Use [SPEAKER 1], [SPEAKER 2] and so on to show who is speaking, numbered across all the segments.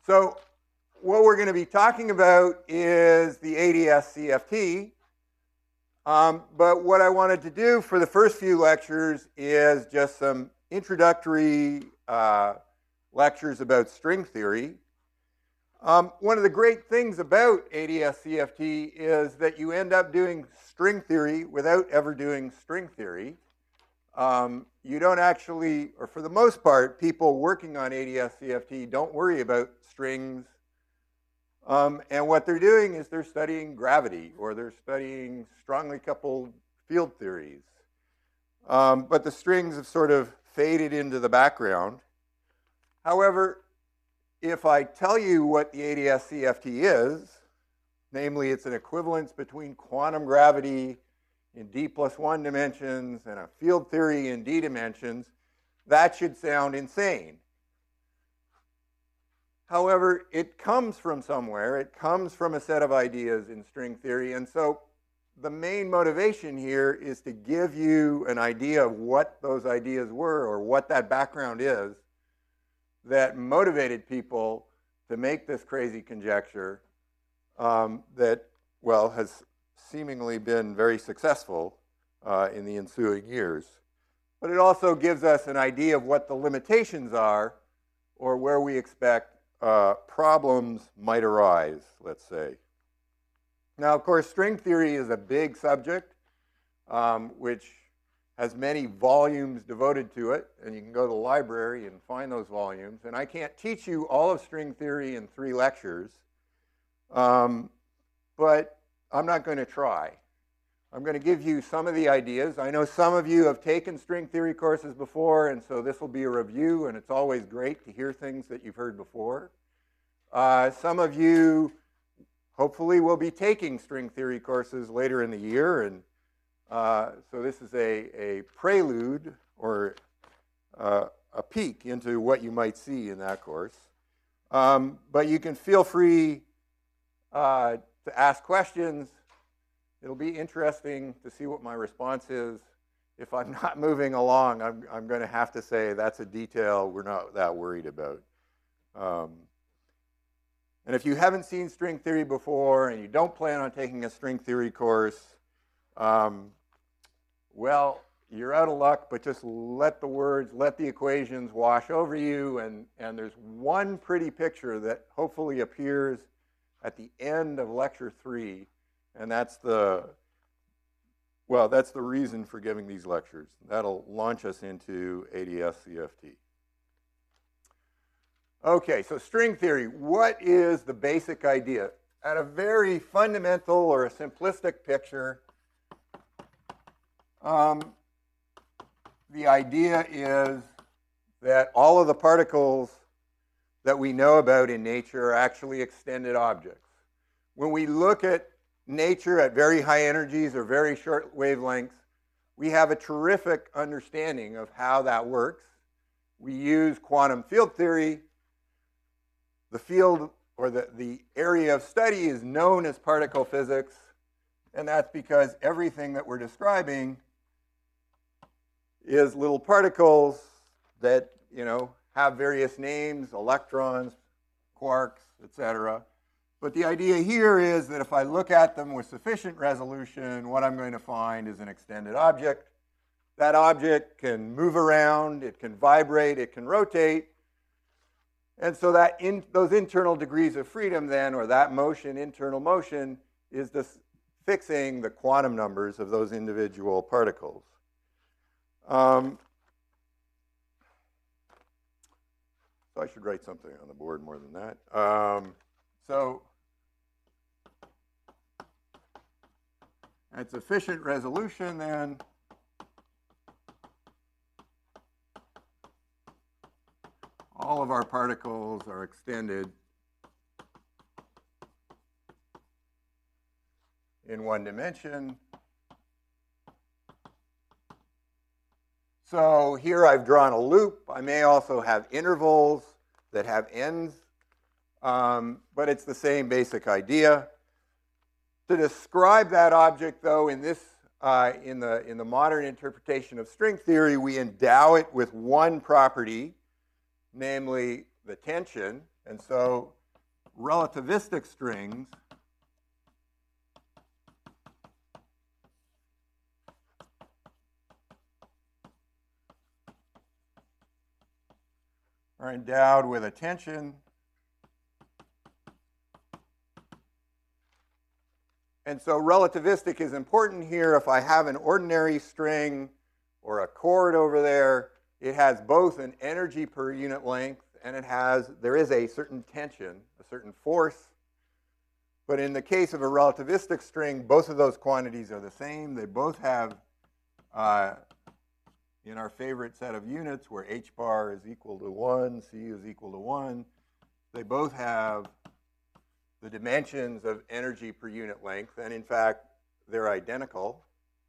[SPEAKER 1] So what we're going to be talking about is the ADS-CFT. But what I wanted to do for the first few lectures is just some introductory lectures about string theory. One of the great things about ADS-CFT is that you end up doing string theory without ever doing string theory. You don't actually, or for the most part, people working on ADS-CFT don't worry about strings. And what they're doing is they're studying gravity, or they're studying strongly coupled field theories. But the strings have sort of faded into the background. However, if I tell you what the ADS-CFT is, namely it's an equivalence between quantum gravity in d+1 dimensions and a field theory in d dimensions, that should sound insane. However, it comes from somewhere. It comes from a set of ideas in string theory. And so the main motivation here is to give you an idea of what those ideas were, or what that background is that motivated people to make this crazy conjecture that, well, has seemingly been very successful in the ensuing years. But it also gives us an idea of what the limitations are, or where we expect problems might arise, let's say. Now, of course, string theory is a big subject, which has many volumes devoted to it, and you can go to the library and find those volumes. And I can't teach you all of string theory in 3 lectures, but I'm not going to try. I'm going to give you some of the ideas. I know some of you have taken string theory courses before, and so this will be a review, and it's always great to hear things that you've heard before. Some of you hopefully will be taking string theory courses later in the year, and so this is a prelude, or a peek into what you might see in that course. But you can feel free to ask questions. It'll be interesting to see what my response is. If I'm not moving along, I'm going to have to say that's a detail we're not that worried about. And if you haven't seen string theory before and you don't plan on taking a string theory course, well, you're out of luck, but just let the words, let the equations wash over you, and there's one pretty picture that hopefully appears at the end of lecture 3, and that's the reason for giving these lectures. That'll launch us into ADS-CFT. Okay, so string theory, what is the basic idea? At a very fundamental or a simplistic picture, the idea is that all of the particles that we know about in nature are actually extended objects. When we look at nature at very high energies or very short wavelengths, we have a terrific understanding of how that works. We use quantum field theory. The field, or the area of study, is known as particle physics, and that's because everything that we're describing is little particles that, have various names, electrons, quarks, etc. But the idea here is that if I look at them with sufficient resolution, what I'm going to find is an extended object. That object can move around, it can vibrate, it can rotate. And so that those internal degrees of freedom then, or that motion, internal motion, is this fixing the quantum numbers of those individual particles. So I should write something on the board more than that. So at sufficient resolution then, all of our particles are extended in one dimension. So here I've drawn a loop. I may also have intervals that have ends, but it's the same basic idea. To describe that object, though, in this in the modern interpretation of string theory, we endow it with one property, namely the tension. And so relativistic strings are endowed with a tension and so relativistic is important here. If I have an ordinary string or a chord over there, it has both an energy per unit length and there is a certain tension, a certain force. But in the case of a relativistic string, both of those quantities are the same. They both have, in our favorite set of units where h bar is equal to 1, c is equal to 1, they both have the dimensions of energy per unit length, and in fact, they're identical.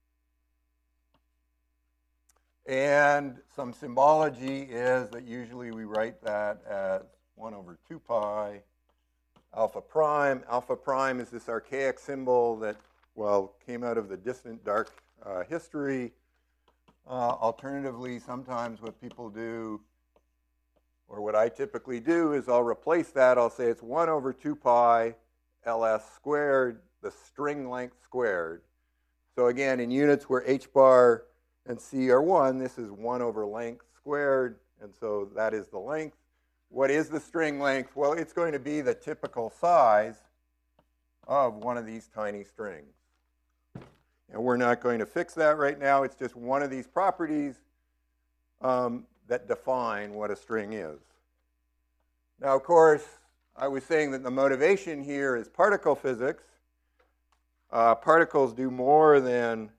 [SPEAKER 1] And some symbology is that usually we write that as 1 over 2 pi alpha prime. Alpha prime is this archaic symbol that, well, came out of the distant dark history. Alternatively, sometimes what people do, or what I typically do, is I'll replace that. I'll say it's 1 over 2 pi ls squared, the string length squared. So again, in units where h bar and c are 1, this is 1 over length squared, and so that is the length. What is the string length? Well, it's going to be the typical size of one of these tiny strings. And we're not going to fix that right now. It's just one of these properties that define what a string is. Now, of course, I was saying that the motivation here is particle physics. Particles do more than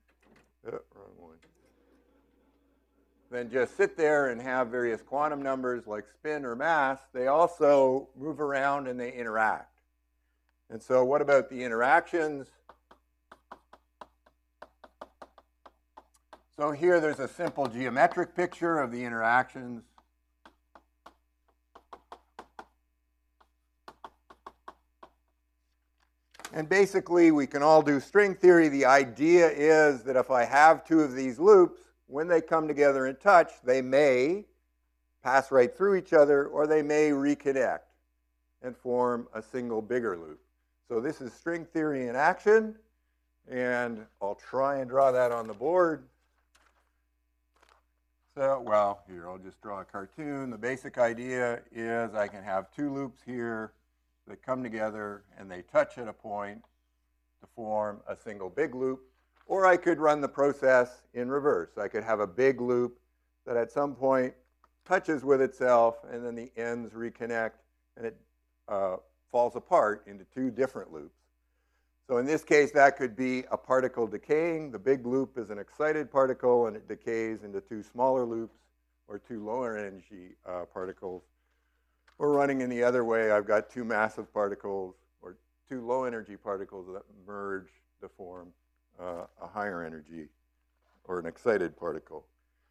[SPEAKER 1] just sit there and have various quantum numbers like spin or mass. They also move around and they interact. And so what about the interactions? So here there's a simple geometric picture of the interactions. And basically, we can all do string theory. The idea is that if I have two of these loops, when they come together and touch, they may pass right through each other, or they may reconnect and form a single bigger loop. So this is string theory in action, and I'll try and draw that on the board. So, well, here, I'll just draw a cartoon. The basic idea is I can have two loops here that come together and they touch at a point to form a single big loop. Or I could run the process in reverse. I could have a big loop that at some point touches with itself, and then the ends reconnect, and it falls apart into two different loops. So in this case, that could be a particle decaying. The big loop is an excited particle, and it decays into two smaller loops, or two lower energy particles. Or running in the other way, I've got two massive particles, or two low energy particles that merge to form a higher energy, or an excited particle.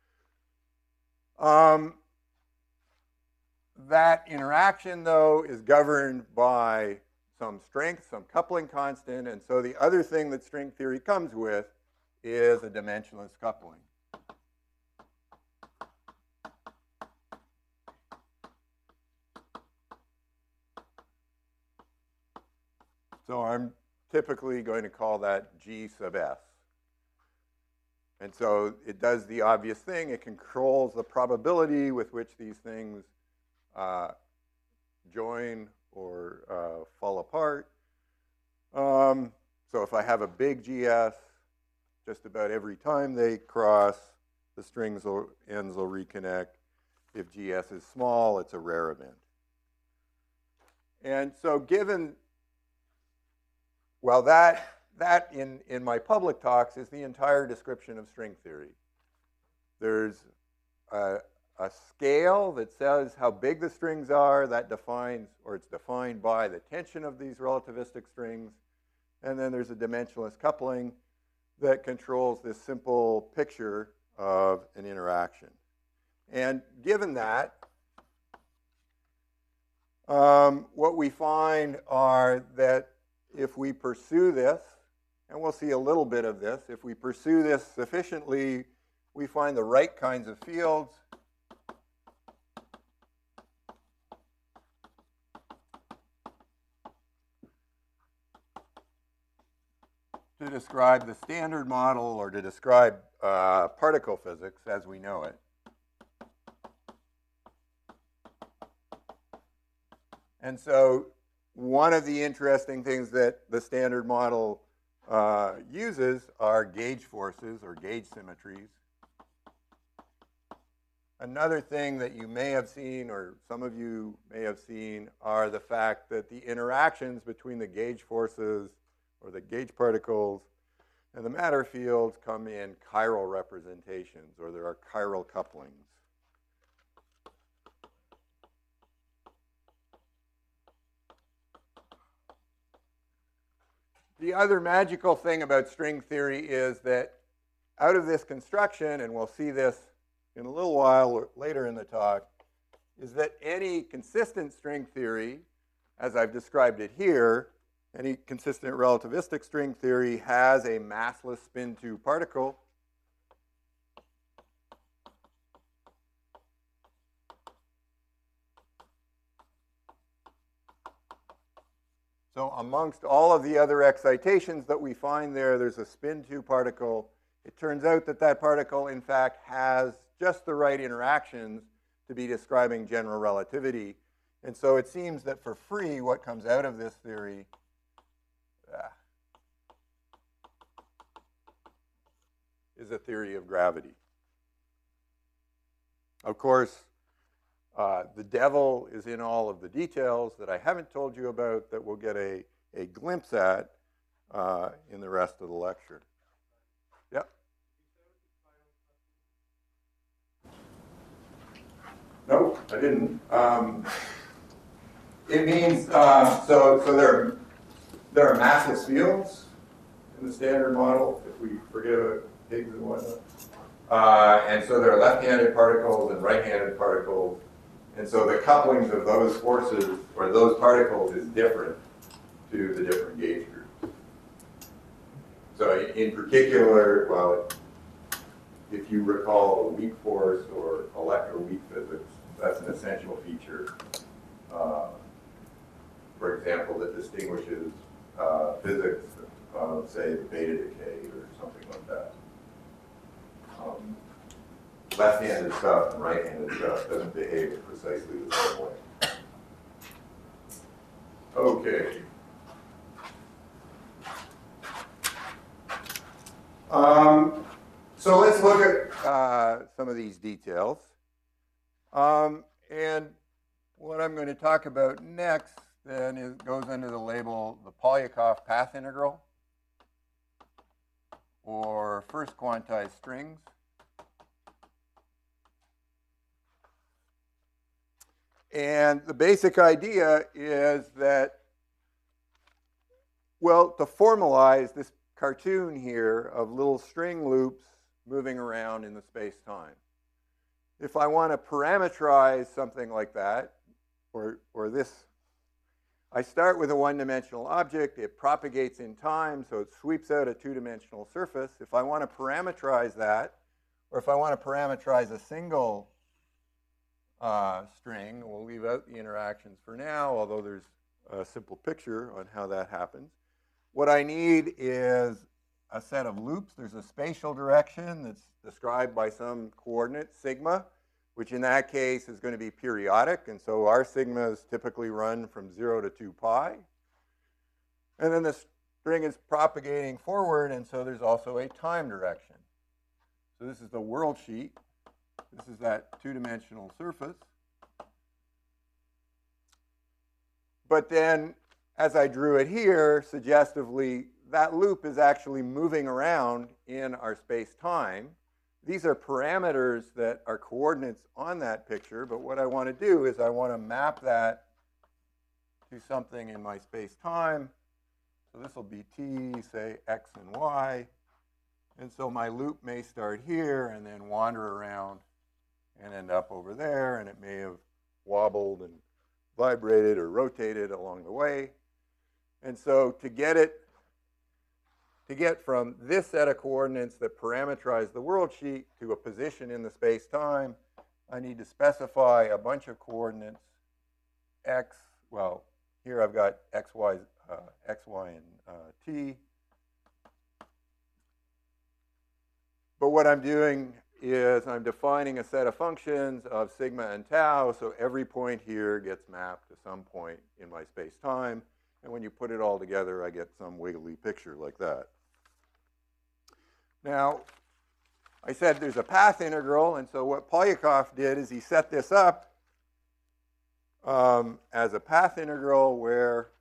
[SPEAKER 1] That interaction, though, is governed by some strength, some coupling constant, and so the other thing that string theory comes with is a dimensionless coupling. So I'm typically going to call that G sub S. And so it does the obvious thing. It controls the probability with which these things join or fall apart. So if I have a big GS, just about every time they cross, the ends will reconnect. If GS is small, it's a rare event. And so given, well, that in my public talks is the entire description of string theory. There's a scale that says how big the strings are, that defines, or it's defined by the tension of these relativistic strings. And then there's a dimensionless coupling that controls this simple picture of an interaction. And given that, what we find are that if we pursue this, and we'll see a little bit of this, if we pursue this sufficiently, we find the right kinds of fields. to describe the standard model or to describe particle physics as we know it. And so one of the interesting things that the standard model uses are gauge forces or gauge symmetries. Another thing that you may have seen, or some of you may have seen, are the fact that the interactions between the gauge forces or the gauge particles and the matter fields come in chiral representations, or there are chiral couplings. The other magical thing about string theory is that out of this construction, and we'll see this in a little while or later in the talk, is that any consistent string theory, as I've described it here, any consistent relativistic string theory has a massless spin 2 particle. So amongst all of the other excitations that we find there, there's a spin 2 particle. It turns out that that particle, in fact, has just the right interactions to be describing general relativity. And so it seems that for free, what comes out of this theory is a theory of gravity. Of course, the devil is in all of the details that I haven't told you about that we'll get a glimpse at in the rest of the lecture. Yep. No, I didn't. It means, so there are massless fields in the standard model, if we forget about Higgs and whatnot. And so there are left-handed particles and right-handed particles. And so the couplings of those forces, or those particles, is different to the different gauge groups. So in particular, well, if you recall the weak force or electroweak physics, that's an essential feature, for example, that distinguishes physics of, say, the beta decay or something like that. Left-handed stuff and right-handed stuff doesn't behave precisely the same way. Okay. So let's look at some of these details. And what I'm going to talk about next then goes under the label the Polyakov path integral, or first quantized strings. And the basic idea is that, well, to formalize this cartoon here of little string loops moving around in the space-time. If I want to parameterize something like that, or this, I start with a one-dimensional object, it propagates in time, so it sweeps out a two-dimensional surface. If I want to parameterize that, or if I want to parameterize a single string, we'll leave out the interactions for now, although there's a simple picture on how that happens. What I need is a set of loops. There's a spatial direction that's described by some coordinate, sigma, which in that case is going to be periodic. And so our sigmas typically run from 0 to 2 pi. And then the string is propagating forward, and so there's also a time direction. So this is the world sheet. This is that two-dimensional surface. But then, as I drew it here, suggestively, that loop is actually moving around in our space-time. These are parameters that are coordinates on that picture, but what I want to do is I want to map that to something in my space-time. So this will be t, say, x and y. And so my loop may start here and then wander around and end up over there, and it may have wobbled and vibrated or rotated along the way. And so to get from this set of coordinates that parameterize the world sheet to a position in the space-time, I need to specify a bunch of coordinates, x, well, here I've got x, y, and t, But what I'm doing is I'm defining a set of functions of sigma and tau, so every point here gets mapped to some point in my space-time, and when you put it all together, I get some wiggly picture like that. Now, I said there's a path integral, and so what Polyakov did is he set this up as a path integral where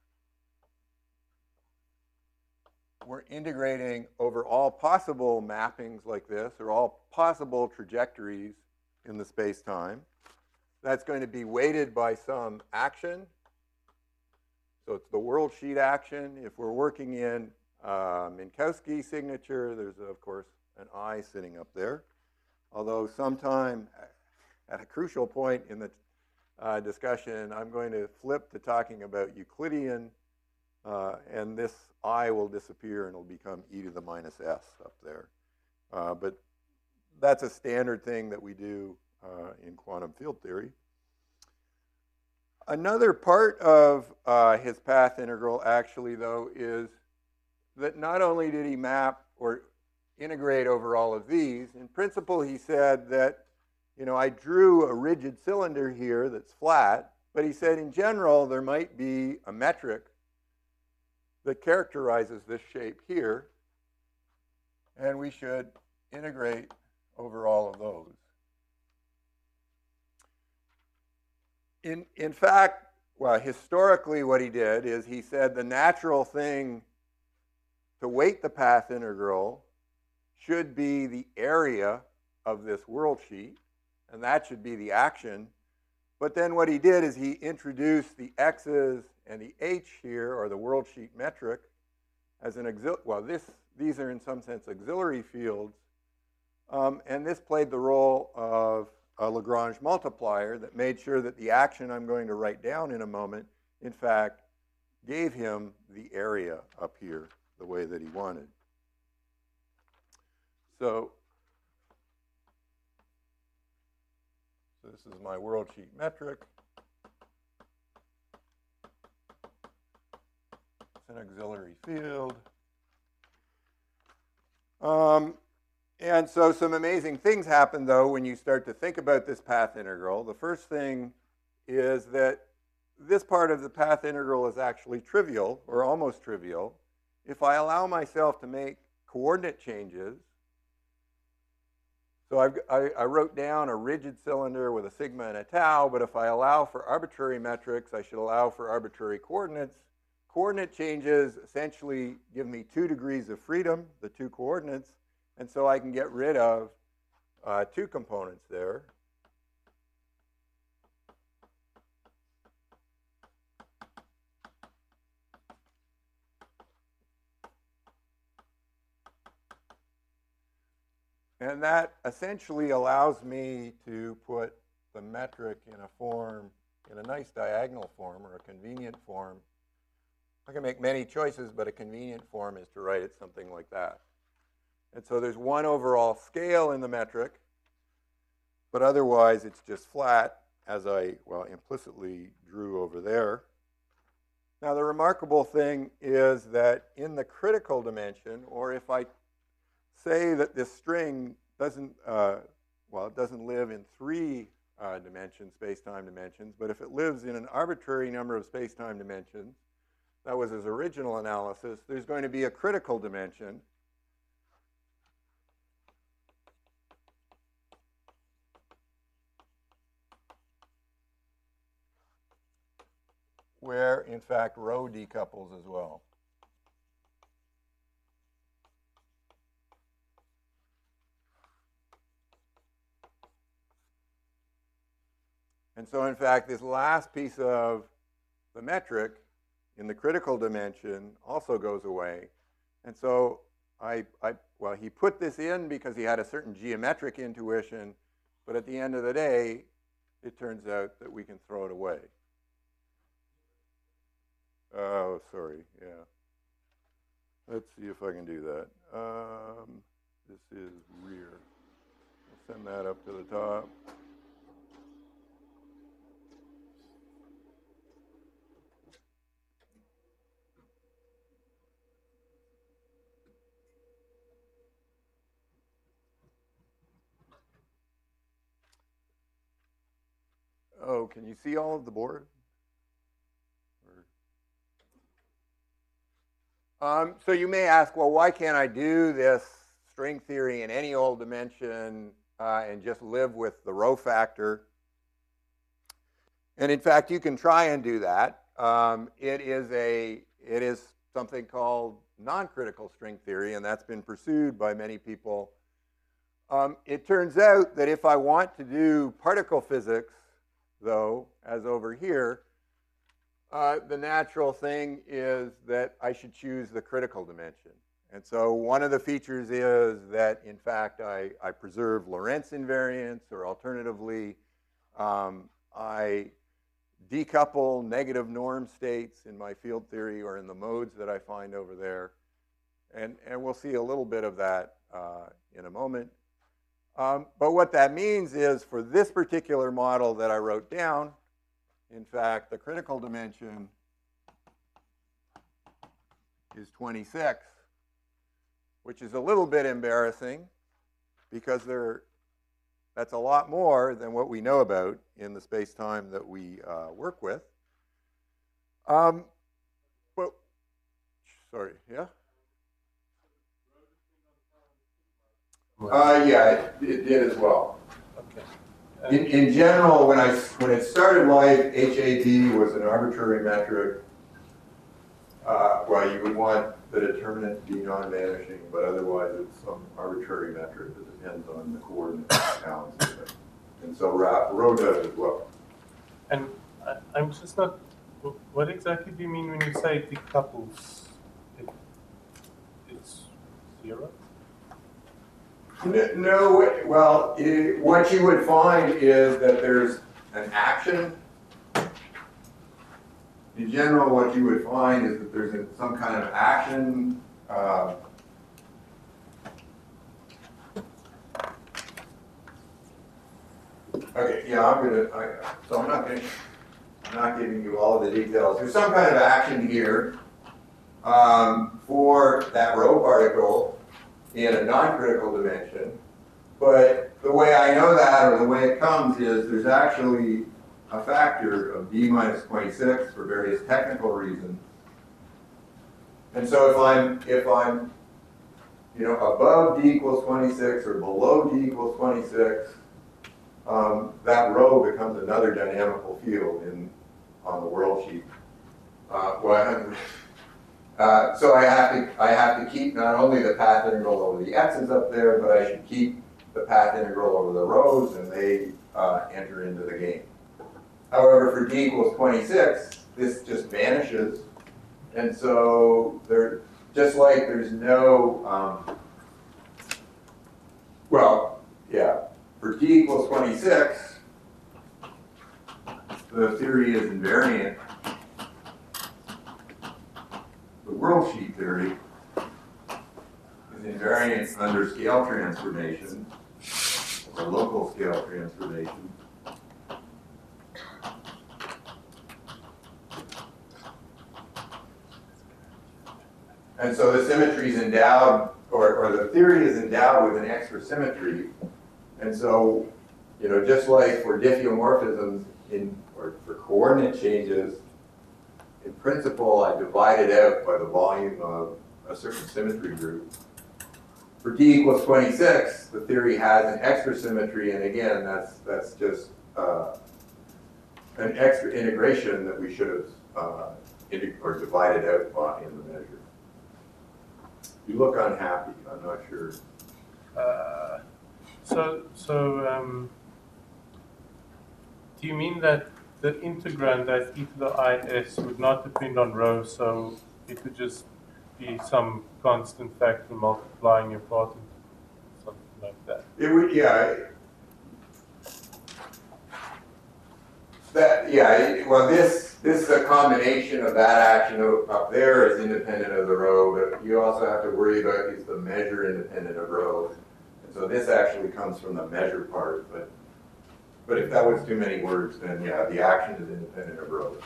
[SPEAKER 1] we're integrating over all possible mappings like this, or all possible trajectories in the space-time. That's going to be weighted by some action. So it's the world sheet action. If we're working in Minkowski signature, there's, of course, an I sitting up there. Although sometime at a crucial point in the discussion, I'm going to flip to talking about Euclidean, and this I will disappear and it'll become e to the minus s up there. But that's a standard thing that we do in quantum field theory. Another part of his path integral, actually, though, is that not only did he map or integrate over all of these, in principle, he said that, you know, I drew a rigid cylinder here that's flat, but he said in general there might be a metric that characterizes this shape here, and we should integrate over all of those. In fact, well, historically what he did is he said the natural thing to weight the path integral should be the area of this world sheet, and that should be the action. But then what he did is he introduced the x's and the h here, or the world sheet metric, as an auxiliary. Well, these are in some sense auxiliary fields, and this played the role of a Lagrange multiplier that made sure that the action I'm going to write down in a moment, in fact, gave him the area up here the way that he wanted. So this is my world sheet metric. It's an auxiliary field. And so some amazing things happen, though, when you start to think about this path integral. The first thing is that this part of the path integral is actually trivial, or almost trivial, if I allow myself to make coordinate changes. So I wrote down a rigid cylinder with a sigma and a tau, but if I allow for arbitrary metrics, I should allow for arbitrary coordinates. Coordinate changes essentially give me 2 degrees of freedom, the 2 coordinates, and so I can get rid of 2 components there. And that essentially allows me to put the metric in a form, in a nice diagonal form, or a convenient form. I can make many choices, but a convenient form is to write it something like that. And so there's one overall scale in the metric, but otherwise it's just flat, as I, well, implicitly drew over there. Now the remarkable thing is that in the critical dimension, or if I say that this string doesn't, well, it doesn't live in 3 dimensions, space-time dimensions, but if it lives in an arbitrary number of space-time dimensions, that was his original analysis, there's going to be a critical dimension. Where, in fact, rho decouples as well. And so, in fact, this last piece of the metric in the critical dimension also goes away. And so well, he put this in because he had a certain geometric intuition, but at the end of the day, it turns out that we can throw it away. Oh, sorry, yeah. Let's see if I can do that. This is rear. I'll send that up to the top. Oh, can you see all of the board? So you may ask, well, why can't I do this string theory in any old dimension and just live with the row factor? And in fact, you can try and do that. It is something called non-critical string theory, and that's been pursued by many people. It turns out that if I want to do particle physics, though, as over here, the natural thing is that I should choose the critical dimension. And so one of the features is that, in fact, I preserve Lorentz invariance, or alternatively, I decouple negative norm states in my field theory or in the modes that I find over there. And we'll see a little bit of that in a moment. But what that means is, for this particular model that I wrote down, in fact, the critical dimension is 26, which is a little bit embarrassing because that's a lot more than what we know about in the space-time that we work with. Well, sorry, yeah? Yeah, it did as well.
[SPEAKER 2] Okay.
[SPEAKER 1] In general, when it started life, HAD was an arbitrary metric. Well, you would want the determinant to be non-vanishing, but otherwise it's some arbitrary metric that depends on the coordinate counts. And so rho does as well.
[SPEAKER 2] And I'm just not, what exactly do you mean when you say it decouples? It's zero?
[SPEAKER 1] No, well, what you would find is that there's an action. In general, what you would find is that there's some kind of action. Okay, yeah, I'm not giving you all of the details. There's some kind of action here for that rho particle in a non-critical dimension, but the way I know that, or the way it comes, is there's actually a factor of d minus 26 for various technical reasons. And so if I'm above d equals 26 or below d equals 26, that rho becomes another dynamical field on the world sheet. So I have to keep not only the path integral over the x's up there, but I should keep the path integral over the rhos, and they enter into the game. However, for d equals 26, this just vanishes, and so just like there's no for d equals 26, the theory is invariant. The world sheet theory is invariant under scale transformation, or local scale transformation. And so the symmetry is endowed, or the theory is endowed with an extra symmetry. And so, just like for diffeomorphisms or for coordinate changes, in principle, I divide it out by the volume of a certain symmetry group. For d equals 26, the theory has an extra symmetry, and again, that's just an extra integration that we should have divided out in the measure. You look unhappy. I'm not sure.
[SPEAKER 2] Do you mean that the integrand at e to the is would not depend on rho, so it would just be some constant factor multiplying your part into something like that?
[SPEAKER 1] It would, yeah. Well, this is a combination of that action up there is independent of the rho, but you also have to worry about is the measure independent of rho. And so this actually comes from the measure part, but if that was too many words, then yeah, the action is independent of rho.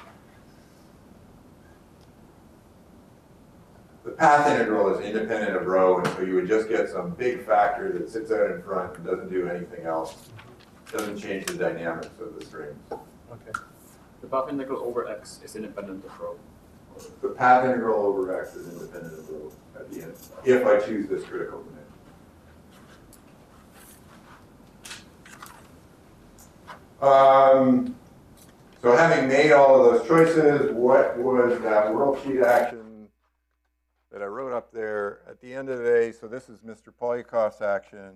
[SPEAKER 1] The path integral is independent of rho, and so you would just get some big factor that sits out in front and doesn't do anything else. Doesn't change the dynamics of the strings.
[SPEAKER 2] Okay.
[SPEAKER 3] The path integral over x is independent of rho.
[SPEAKER 1] The path integral over x is independent of rho at the end, if I choose this critical dimension. So having made all of those choices, what was that worldsheet action that I wrote up there at the end of the day? So this is Mr. Polyakov's action,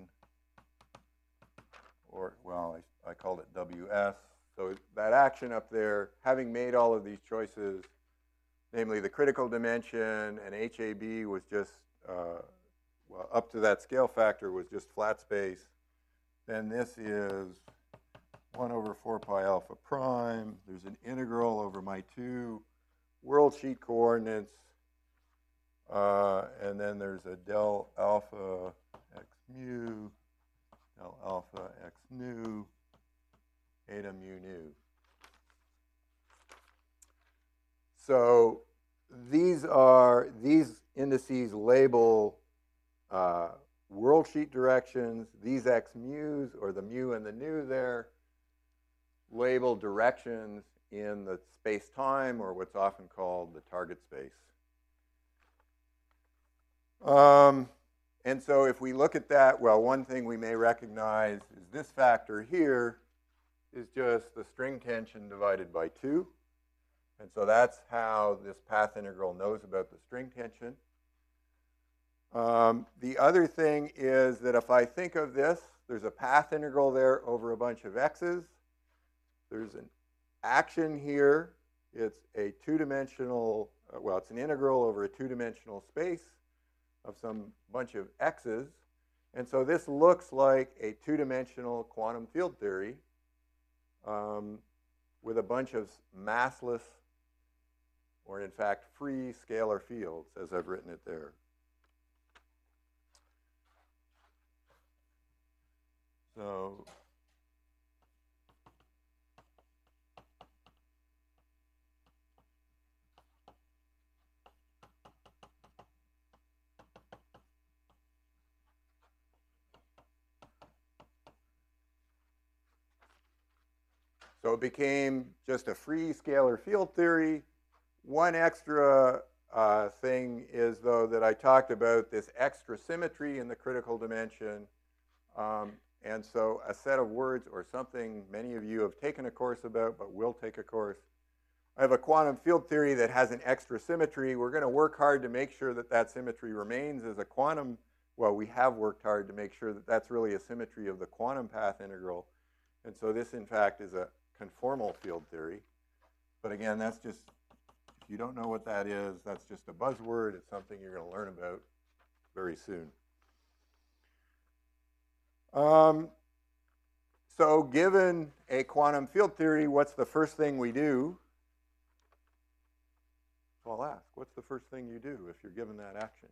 [SPEAKER 1] or, well, I called it WS. So that action up there, having made all of these choices, namely the critical dimension and HAB was just, well, up to that scale factor was just flat space. Then this is 1 over 4 pi alpha prime. There's an integral over my two worldsheet coordinates. And then there's a del alpha x mu, del alpha x nu, eta mu nu. So these indices label worldsheet directions. These x mu's, or the mu and the nu there, label directions in the space-time, or what's often called the target space. And so if we look at that, well, one thing we may recognize is this factor here is just the string tension divided by 2. And so that's how this path integral knows about the string tension. The other thing is that if I think of this, there's a path integral there over a bunch of x's. There's an action here. It's a two-dimensional, well, it's an integral over a two-dimensional space of some bunch of x's. And so this looks like a two-dimensional quantum field theory with a bunch of massless, or in fact free scalar fields, as I've written it there. So it became just a free scalar field theory. One extra thing is, though, that I talked about this extra symmetry in the critical dimension. And so a set of words, or something many of you have taken a course about but will take a course. I have a quantum field theory that has an extra symmetry. We're going to work hard to make sure that that symmetry remains as a quantum. Well, we have worked hard to make sure that that's really a symmetry of the quantum path integral. And so this, in fact, is a conformal field theory. But again, that's just, if you don't know what that is, that's just a buzzword. It's something you're going to learn about very soon. So given a quantum field theory, what's the first thing we do? So I'll ask, what's the first thing you do if you're given that action?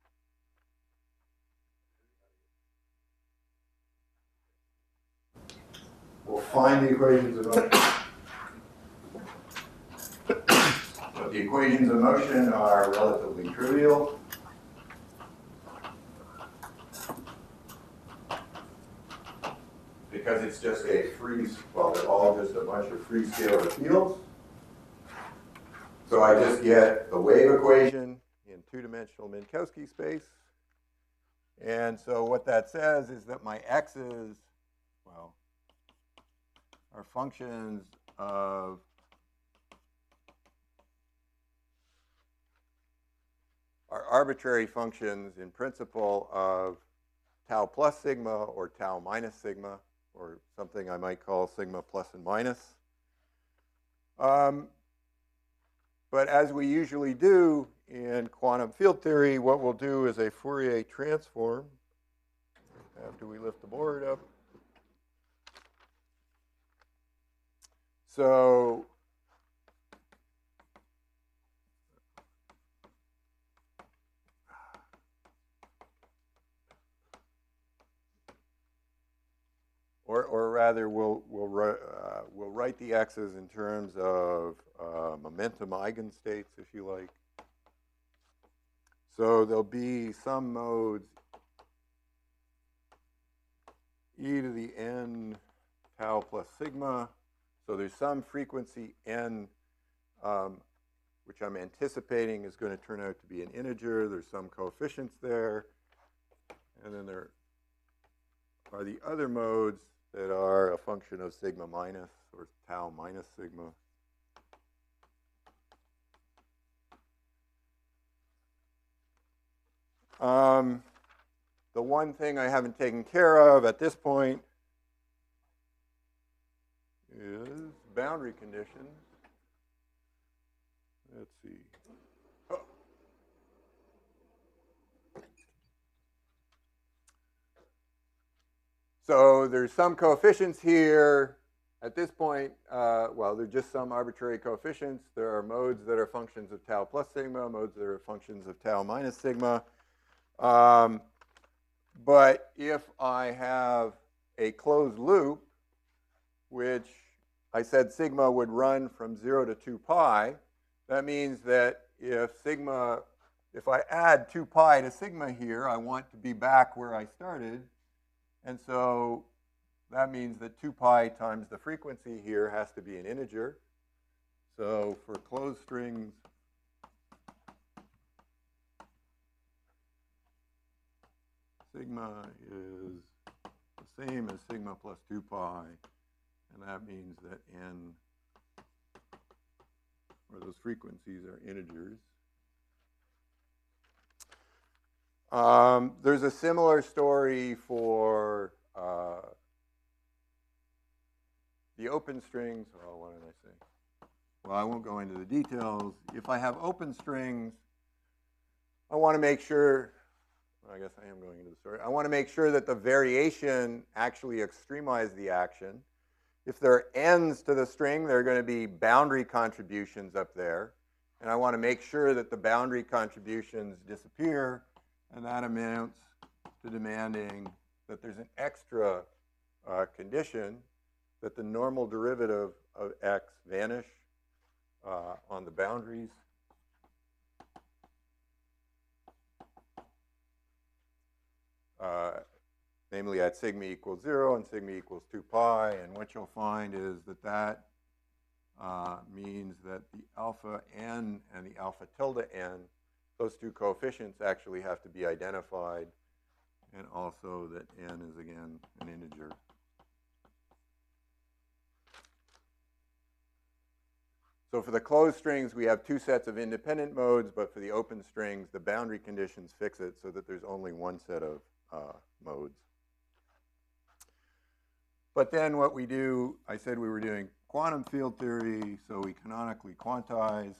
[SPEAKER 1] We'll find the equations of motion. But the equations of motion are relatively trivial. Because it's just a free, well, they're all just a bunch of free scalar fields. So I just get the wave equation in two-dimensional Minkowski space. And so what that says is that my x's, well, are functions of are arbitrary functions in principle of tau plus sigma or tau minus sigma, or something I might call sigma plus and minus. But as we usually do in quantum field theory, what we'll do is a Fourier transform after we lift the board up. So or rather, we'll write the x's in terms of momentum eigenstates, if you like. So there'll be some modes e to the n tau plus sigma. So there's some frequency n, which I'm anticipating is going to turn out to be an integer. There's some coefficients there. And then there are the other modes that are a function of sigma minus or tau minus sigma. The one thing I haven't taken care of at this point is boundary conditions. Let's see. Oh. So there's some coefficients here. At this point, well, they're just some arbitrary coefficients. There are modes that are functions of tau plus sigma, modes that are functions of tau minus sigma. But if I have a closed loop, which I said sigma would run from 0 to 2 pi, that means that if I add 2 pi to sigma here, I want to be back where I started. And so that means that 2 pi times the frequency here has to be an integer. So for closed strings, sigma is the same as sigma plus 2 pi. And that means that n, or those frequencies, are integers. There's a similar story for the open strings. Oh, what did I say? Well, I won't go into the details. If I have open strings, I want to make sure, I guess I am going into the story. I want to make sure that the variation actually extremizes the action. If there are ends to the string, there are going to be boundary contributions up there. And I want to make sure that the boundary contributions disappear. And that amounts to demanding that there's an extra condition that the normal derivative of x vanish on the boundaries. Namely at sigma equals 0 and sigma equals 2 pi. And what you'll find is that that means that the alpha n and the alpha tilde n, those two coefficients actually have to be identified, and also that n is, again, an integer. So for the closed strings, we have two sets of independent modes, but for the open strings, the boundary conditions fix it so that there's only one set of modes. But then what we do, I said we were doing quantum field theory, so we canonically quantize.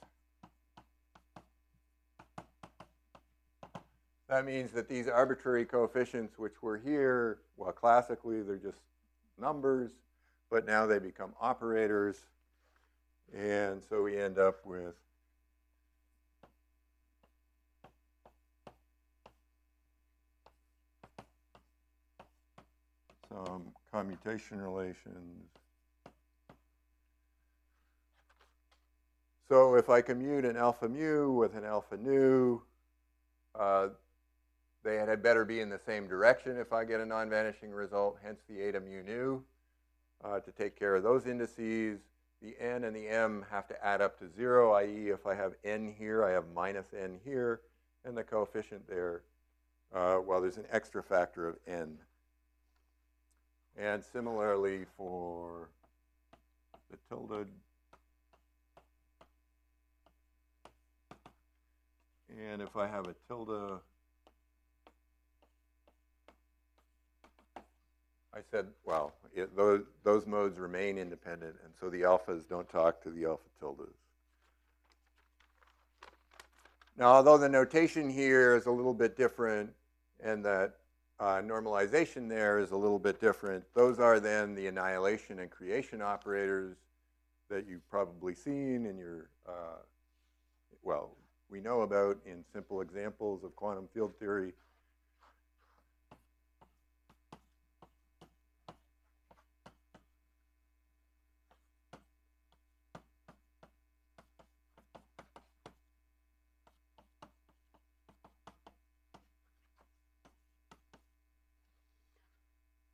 [SPEAKER 1] That means that these arbitrary coefficients, which were here, well, classically, they're just numbers, but now they become operators. And so we end up with some commutation relations. So if I commute an alpha mu with an alpha nu, they had better be in the same direction if I get a non-vanishing result, hence the eta mu nu. To take care of those indices, the n and the m have to add up to 0, i.e. if I have n here, I have minus n here, and the coefficient there, well, there's an extra factor of n. And similarly for the tilde, and if I have a tilde, I said, well, those modes remain independent, and so the alphas don't talk to the alpha tildes. Now, although the notation here is a little bit different, and that normalization there is a little bit different, those are then the annihilation and creation operators that you've probably seen in your, well, we know about in simple examples of quantum field theory.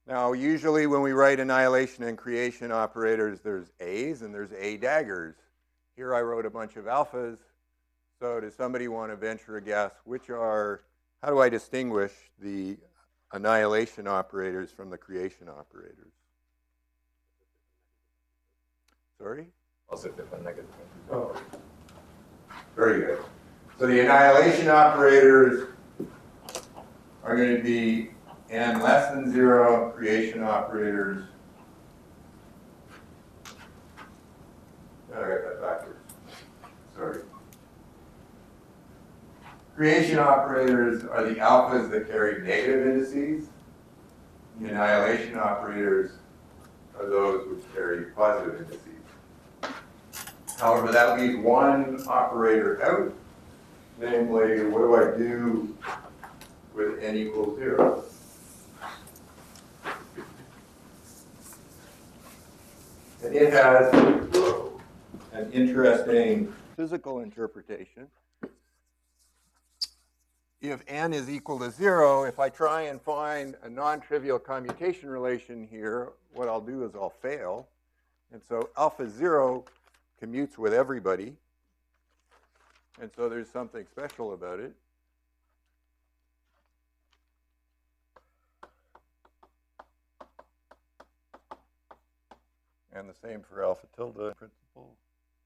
[SPEAKER 1] Now, usually when we write annihilation and creation operators, there's A's and there's A daggers. Here I wrote a bunch of alphas. So does somebody want to venture a guess how do I distinguish the annihilation operators from the creation operators? Sorry?
[SPEAKER 4] Positive and negative.
[SPEAKER 1] Oh, very good. So the annihilation operators are going to be n less than 0, creation operators. Oh, I got that backwards. Sorry. Creation operators are the alphas that carry negative indices. The annihilation operators are those which carry positive indices. However, that leaves one operator out, namely, what do I do with n equals 0? And it has an interesting physical interpretation. If n is equal to 0, if I try and find a non-trivial commutation relation here, what I'll do is I'll fail. And so alpha 0 commutes with everybody. And so there's something special about it. And the same for alpha tilde in principle.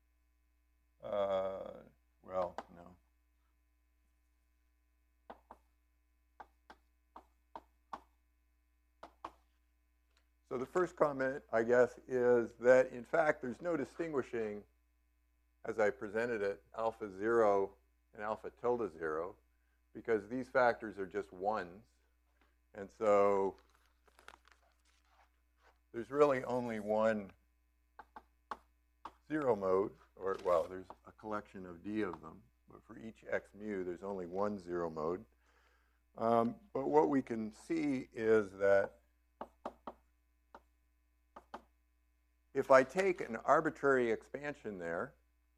[SPEAKER 1] Well, no. So the first comment, I guess, is that in fact there's no distinguishing, as I presented it, alpha 0 and alpha tilde 0, because these factors are just ones. And so there's really only one 0 mode, or well, there's a collection of d of them, but for each x mu, there's only one 0 mode. But what we can see is that if I take an arbitrary expansion there,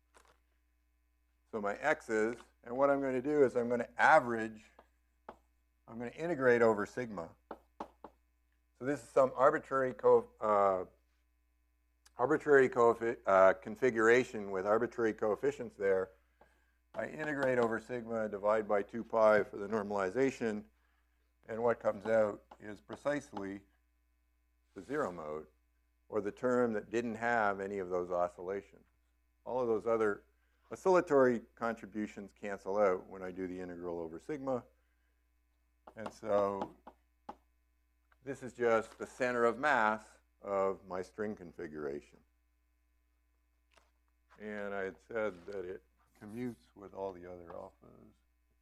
[SPEAKER 1] so my x's, and what I'm going to do is I'm going to average, I'm going to integrate over sigma. So this is some arbitrary configuration with arbitrary coefficients there. I integrate over sigma, divide by 2 pi for the normalization, and what comes out is precisely the 0 mode, or the term that didn't have any of those oscillations. All of those other oscillatory contributions cancel out when I do the integral over sigma. And so this is just the center of mass of my string configuration. And I had said that it commutes with all the other alphas.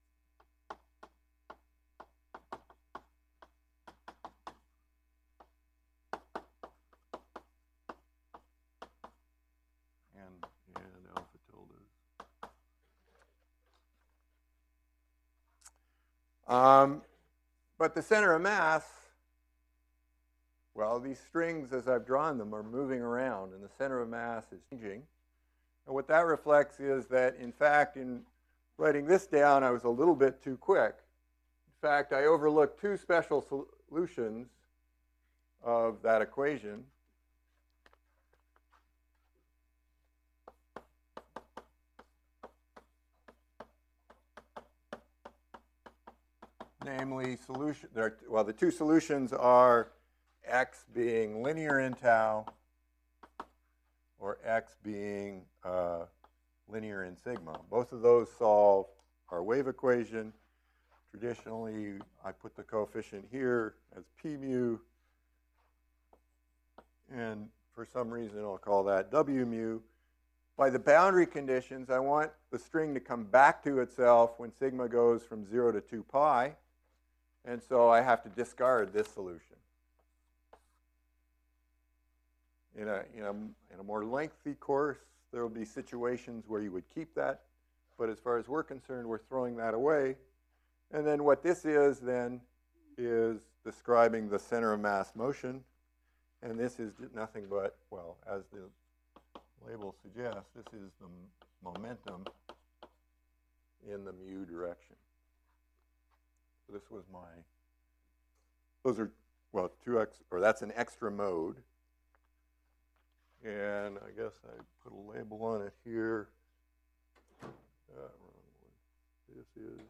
[SPEAKER 1] And alpha tildes. But the center of mass, well, these strings, as I've drawn them, are moving around, and the center of mass is changing. And what that reflects is that, in fact, in writing this down, I was a little bit too quick. In fact, I overlooked two special solutions of that equation. Namely, the two solutions are x being linear in tau, or x being linear in sigma. Both of those solve our wave equation. Traditionally, I put the coefficient here as p mu, and for some reason I'll call that w mu. By the boundary conditions, I want the string to come back to itself when sigma goes from 0 to 2 pi, and so I have to discard this solution. In a more lengthy course, there will be situations where you would keep that, but as far as we're concerned, we're throwing that away. And then what this is then is describing the center of mass motion, and this is nothing but, well, as the label suggests, this is the momentum in the mu direction. So this was those are well, 2x, or that's an extra mode. And I guess I put a label on it here. This is.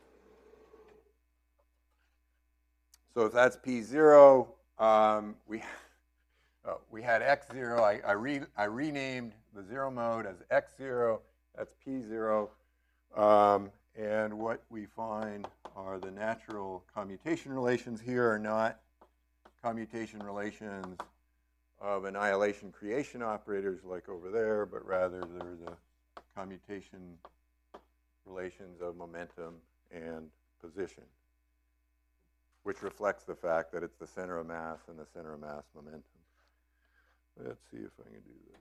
[SPEAKER 1] So if that's P0, we had X0. I renamed the zero mode as X0. That's P0. And what we find are the natural commutation relations here are not commutation relations of annihilation creation operators like over there, but rather they're the commutation relations of momentum and position, which reflects the fact that it's the center of mass and the center of mass momentum. Let's see if I can do this.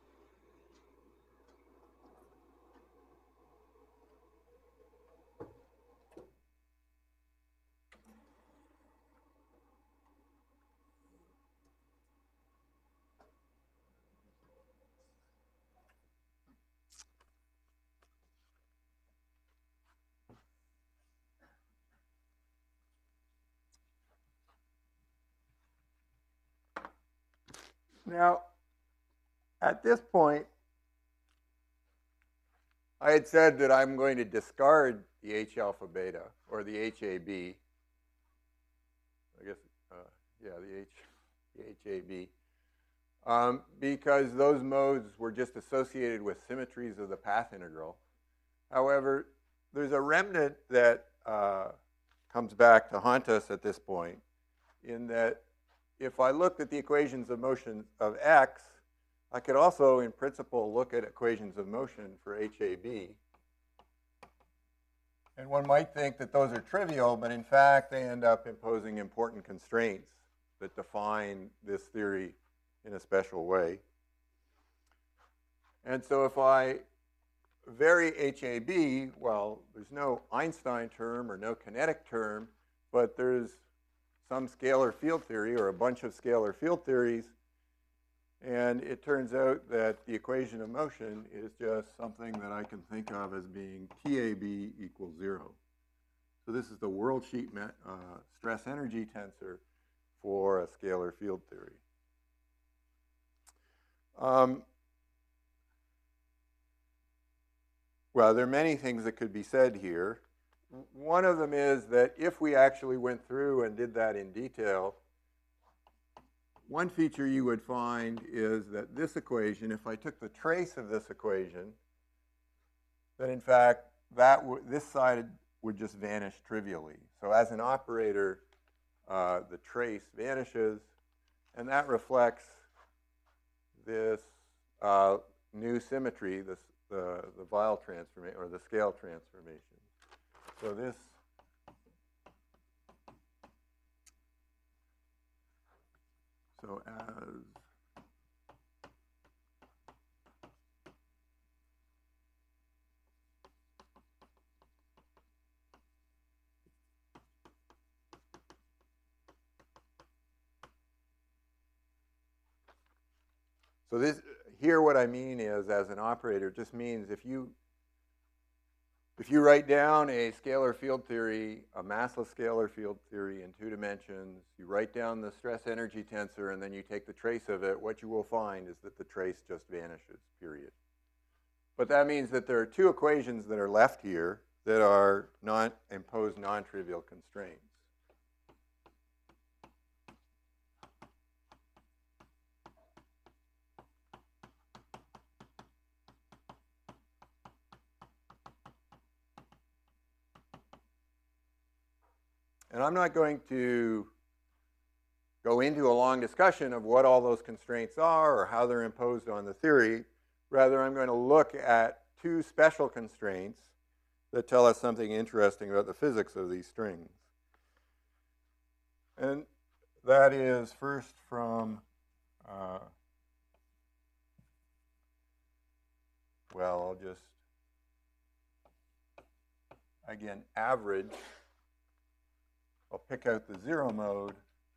[SPEAKER 1] Now, at this point, I had said that I'm going to discard the H alpha beta, or the HAB. I guess, yeah, the HAB. Because those modes were just associated with symmetries of the path integral. However, there's a remnant that comes back to haunt us at this point, in that if I looked at the equations of motion of X, I could also, in principle, look at equations of motion for HAB. And one might think that those are trivial, but in fact, they end up imposing important constraints that define this theory in a special way. And so if I vary HAB, well, there's no Einstein term or no kinetic term, but there's some scalar field theory or a bunch of scalar field theories. And it turns out that the equation of motion is just something that I can think of as being TAB equals 0. So this is the worldsheet stress energy tensor for a scalar field theory. Well, there are many things that could be said here. One of them is that if we actually went through and did that in detail, one feature you would find is that this equation, if I took the trace of this equation, that in fact this side would just vanish trivially. So as an operator, the trace vanishes, and that reflects this new symmetry, the Weyl transformation, or the scale transformation. So this this here, what I mean is, as an operator, just means if you write down a scalar field theory, a massless scalar field theory in 2 dimensions, you write down the stress energy tensor, and then you take the trace of it, what you will find is that the trace just vanishes, period. But that means that there are 2 equations that are left here that are impose non-trivial constraints. And I'm not going to go into a long discussion of what all those constraints are or how they're imposed on the theory. Rather, I'm going to look at 2 special constraints that tell us something interesting about the physics of these strings. And that is first from, well, I'll just, again, average. I'll pick out the 0 mode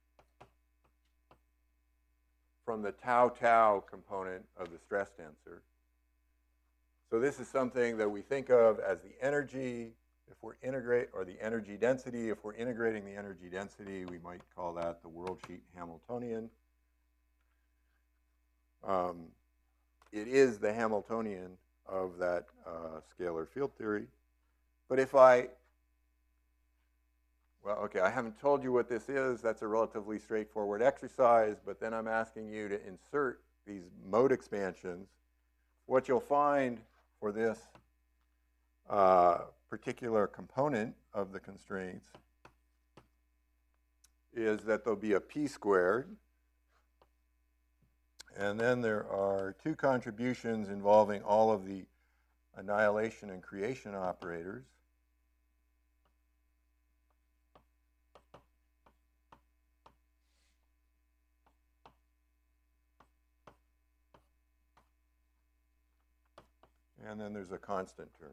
[SPEAKER 1] from the tau-tau component of the stress tensor. So this is something that we think of as the energy. If we're integrate, or the energy density, if we're integrating the energy density, we might call that the worldsheet Hamiltonian. It is the Hamiltonian of that scalar field theory. But if I haven't told you what this is. That's a relatively straightforward exercise, but then I'm asking you to insert these mode expansions. What you'll find for this particular component of the constraints is that there'll be a p squared, and then there are two contributions involving all of the annihilation and creation operators. And then there's a constant term.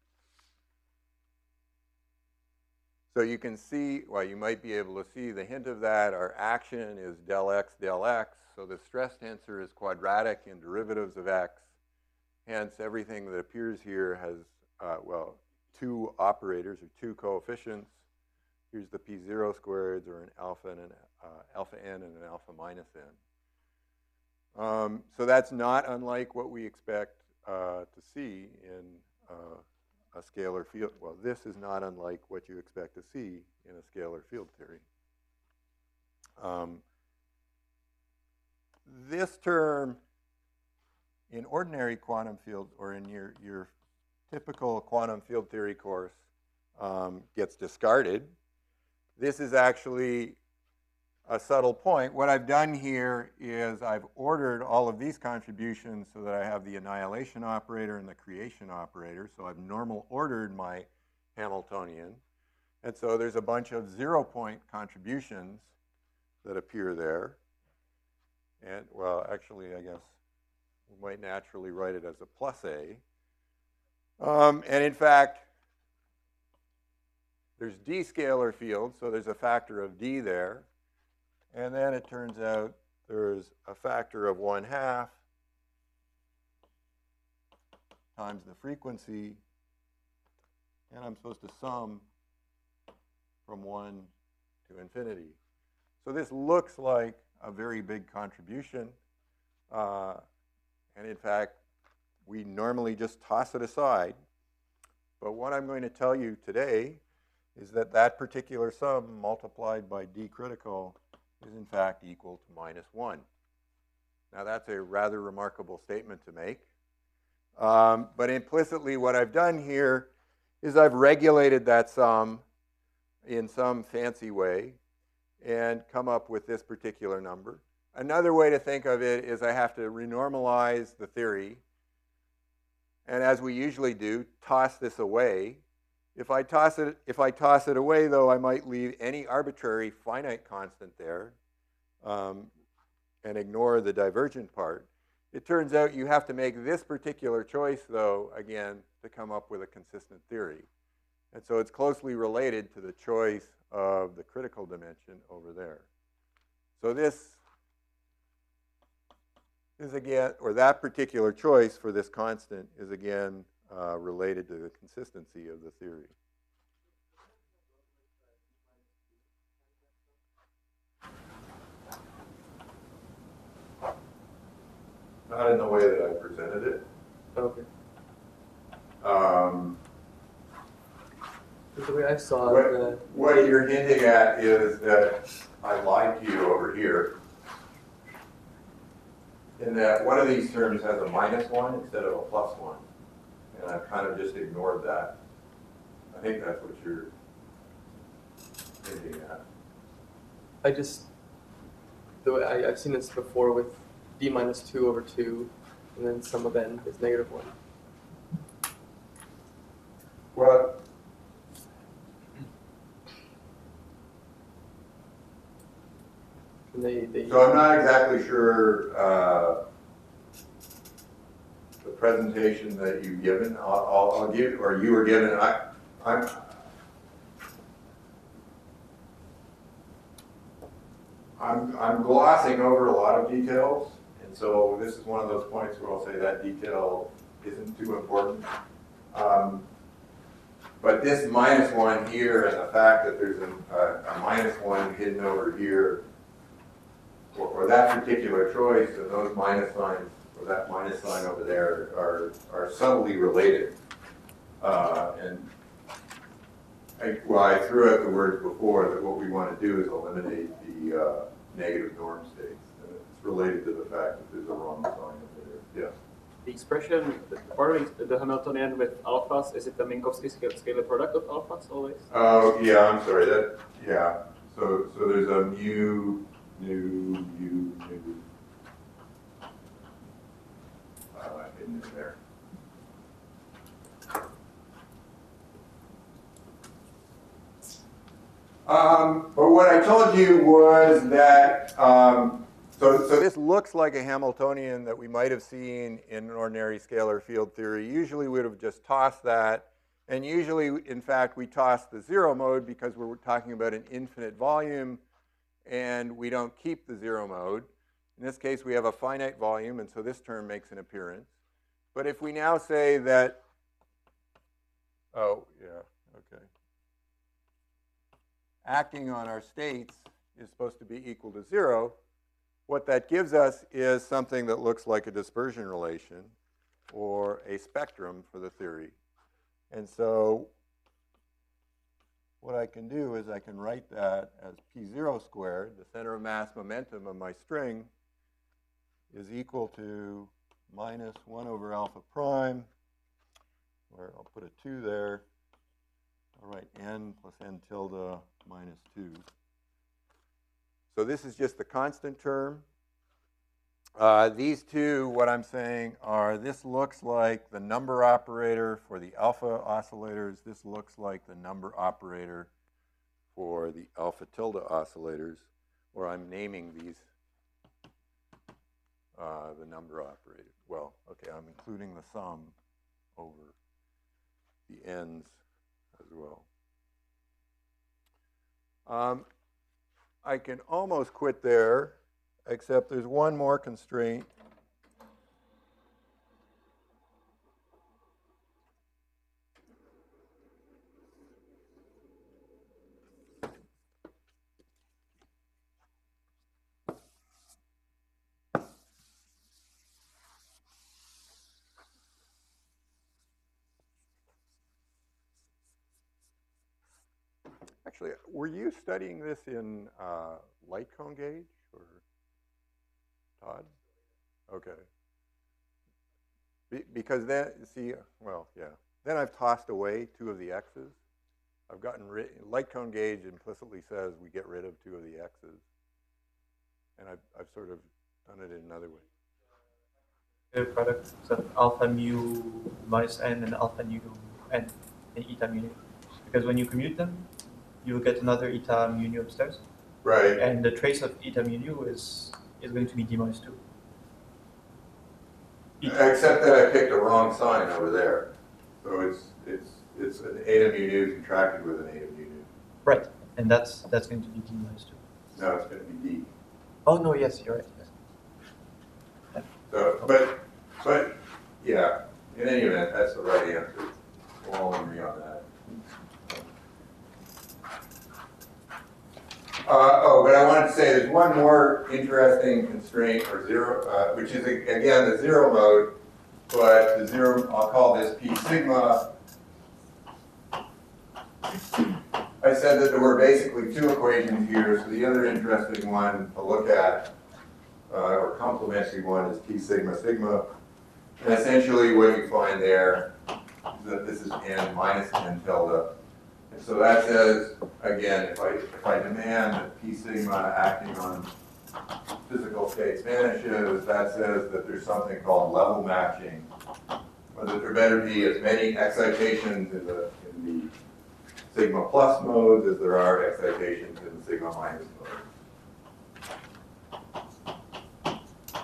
[SPEAKER 1] So you can see, well, you might be able to see the hint of that. Our action is del x, so the stress tensor is quadratic in derivatives of x. Hence, everything that appears here has, two operators or two coefficients. Here's the p0 squareds, or an alpha and an alpha n and an alpha minus n. So that's not unlike what we expect to see in a scalar field. Well, this is not unlike what you expect to see in a scalar field theory. This term in ordinary quantum fields, or in your typical quantum field theory course, gets discarded. This is actually a subtle point. What I've done here is I've ordered all of these contributions so that I have the annihilation operator and the creation operator. So I've normal ordered my Hamiltonian. And so there's a bunch of 0-point contributions that appear there. And, well, actually, I guess we might naturally write it as a plus A. And in fact, there's d scalar fields, so there's a factor of d there. And then it turns out there's a factor of 1/2 times the frequency, and I'm supposed to sum from 1 to infinity. So this looks like a very big contribution, and in fact, we normally just toss it aside. But what I'm going to tell you today is that that particular sum multiplied by d critical is in fact equal to -1. Now that's a rather remarkable statement to make. But implicitly what I've done here is I've regulated that sum in some fancy way and come up with this particular number. Another way to think of it is I have to renormalize the theory, and as we usually do, toss this away. If I toss it away, though, I might leave any arbitrary finite constant there and ignore the divergent part. It turns out you have to make this particular choice, though, again, to come up with a consistent theory. And so it's closely related to the choice of the critical dimension over there. So this is again, or that particular choice for this constant is again related to the consistency of the theory. Not in the way that I presented it.
[SPEAKER 4] Okay. The way I saw it.
[SPEAKER 1] What you're hinting at is that I lied to you over here, in that one of these terms has a -1 instead of a +1. And I've kind of just ignored that. I think that's what you're hinting at.
[SPEAKER 4] The way I've seen this before with d minus 2 over 2, and then sum of n is -1.
[SPEAKER 1] Well,
[SPEAKER 4] And
[SPEAKER 1] so I'm not exactly sure the presentation that you've given. I'll give, or you were given. I'm glossing over a lot of details, and so this is one of those points where I'll say that detail isn't too important. But this minus 1 here and the fact that there's a minus 1 hidden over here for that particular choice, and those minus signs, or that minus sign over there, are subtly related. And I threw out the words before that what we want to do is eliminate the negative norm states. And it's related to the fact that there's a wrong sign over there. Yes?
[SPEAKER 3] The expression, the Hamiltonian with alphas, is it the Minkowski scalar product of alphas always?
[SPEAKER 1] Oh, yeah, I'm sorry. Yeah. So there's a mu, nu, in there. But what I told you was that, so this looks like a Hamiltonian that we might have seen in an ordinary scalar field theory. Usually we would have just tossed that. And usually, in fact, we toss the zero mode because we're talking about an infinite volume and we don't keep the zero mode. In this case, we have a finite volume, and so this term makes an appearance. But if we now say that, oh, yeah, okay. Acting on our states is supposed to be equal to 0. What that gives us is something that looks like a dispersion relation or a spectrum for the theory. And so what I can do is I can write that as P0 squared, the center of mass momentum of my string, is equal to minus 1 over alpha prime, where I'll put a 2 there. I'll write n plus n tilde minus 2. So this is just the constant term. These two, what I'm saying, are this looks like the number operator for the alpha oscillators. This looks like the number operator for the alpha tilde oscillators, or I'm naming these the number operator. Well, okay, I'm including the sum over the ends as well. I can almost quit there, except there's one more constraint. Actually, were you studying this in light cone gauge, or Todd? Okay. Because then, see, well, yeah. Then I've tossed away 2 of the x's. I've gotten light cone gauge implicitly says we get rid of 2 of the x's. And I've sort of done it in another way.
[SPEAKER 5] The product of alpha mu minus n and alpha nu n and eta mu nu. Because when you commute them, you will get another eta mu nu upstairs.
[SPEAKER 1] Right.
[SPEAKER 5] And the trace of eta mu nu is going to be d minus 2.
[SPEAKER 1] Except that I picked a wrong sign over there. So it's an eta mu nu contracted with an eta mu nu.
[SPEAKER 5] Right. And that's going to be d minus 2.
[SPEAKER 1] No, it's going to be d.
[SPEAKER 5] Oh no, yes, you're right. Yes.
[SPEAKER 1] So, but yeah, in any event, that's the right answer. We'll all agree on that. But I wanted to say there's one more interesting constraint, or zero, which is again the zero mode, but the zero, I'll call this P sigma. I said that there were basically 2 equations here, so the other interesting one to look at, or complementary one, is P sigma sigma. And essentially what you find there is that this is n minus n tilde. And so that says, again, if I demand that P sigma acting on physical states vanishes, that says that there's something called level matching, or that there better be as many excitations in the sigma plus modes as there are excitations in the sigma minus mode.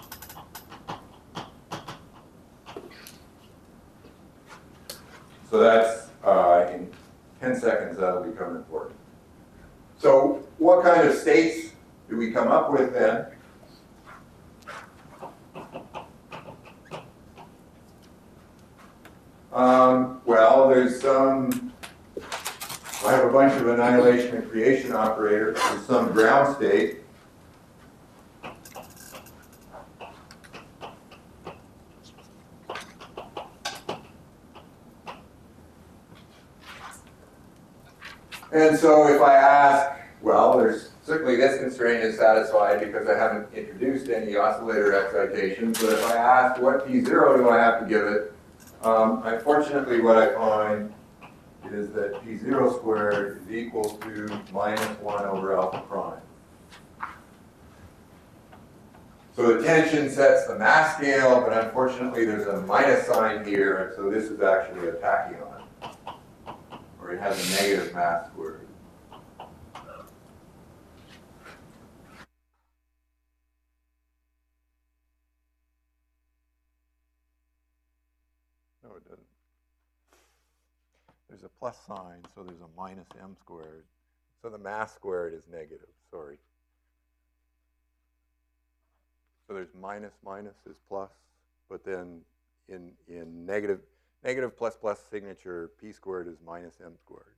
[SPEAKER 1] So that's in 10 seconds, that'll become important. So what kind of states do we come up with then? Well, there's some I have a bunch of annihilation and creation operators with some ground state. And so if I ask, well, there's certainly this constraint is satisfied because I haven't introduced any oscillator excitations, but if I ask what P0 do I have to give it, unfortunately what I find is that P0 squared is equal to -1 over alpha prime. So the tension sets the mass scale, but unfortunately there's a minus sign here, and so this is actually a tachyon, or it has a negative mass squared. No, it doesn't. There's a plus sign, so there's a minus m squared. So the mass squared is negative, sorry. So there's minus is plus, but then in negative plus signature, p squared is minus m squared.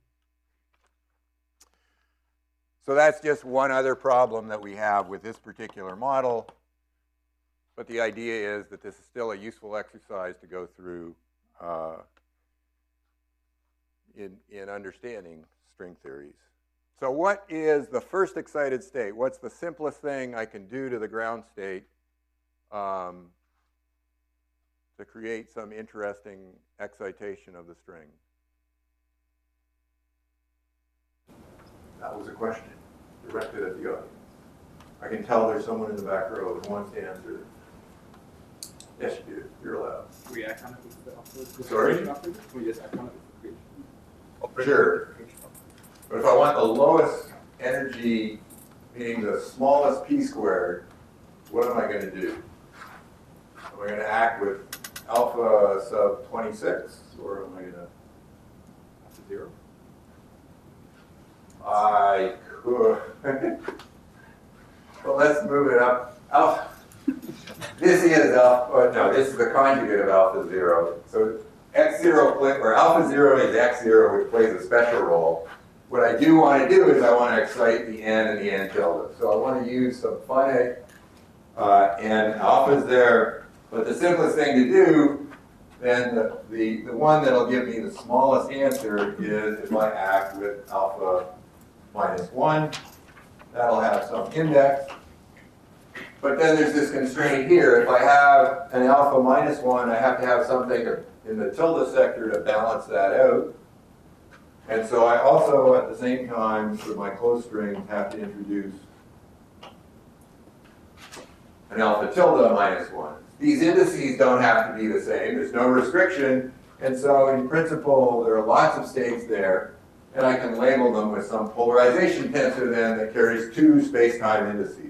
[SPEAKER 1] So that's just one other problem that we have with this particular model. But the idea is that this is still a useful exercise to go through in understanding string theories. So what is the first excited state? What's the simplest thing I can do to the ground state to create some interesting excitation of the string? That was a question directed at the audience. I can tell there's someone in the back row who wants to answer it. Yes, you do. You're allowed.
[SPEAKER 3] We act on it with the operator.
[SPEAKER 1] Sorry?
[SPEAKER 3] We just act on it with the creation.
[SPEAKER 1] Sure. But if I want the lowest energy, meaning the smallest p squared, what am I going to do? Am I going to act with alpha sub 26, or am I going to
[SPEAKER 3] After 0.
[SPEAKER 1] I could. Well, let's move it up. Alpha. This is alpha. No, this is the conjugate of alpha 0. So x0 or alpha 0 is x0, which plays a special role. What I do want to do is I want to excite the n and the n tilde. So I want to use some finite n alphas there. But the simplest thing to do, then the one that'll give me the smallest answer is if I act with alpha -1. That'll have some index. But then there's this constraint here. If I have an alpha -1, I have to have something in the tilde sector to balance that out. And so I also, at the same time, for my closed strings, have to introduce an alpha tilde -1. These indices don't have to be the same. There's no restriction. And so in principle, there are lots of states there. And I can label them with some polarization tensor then that carries 2 space-time indices.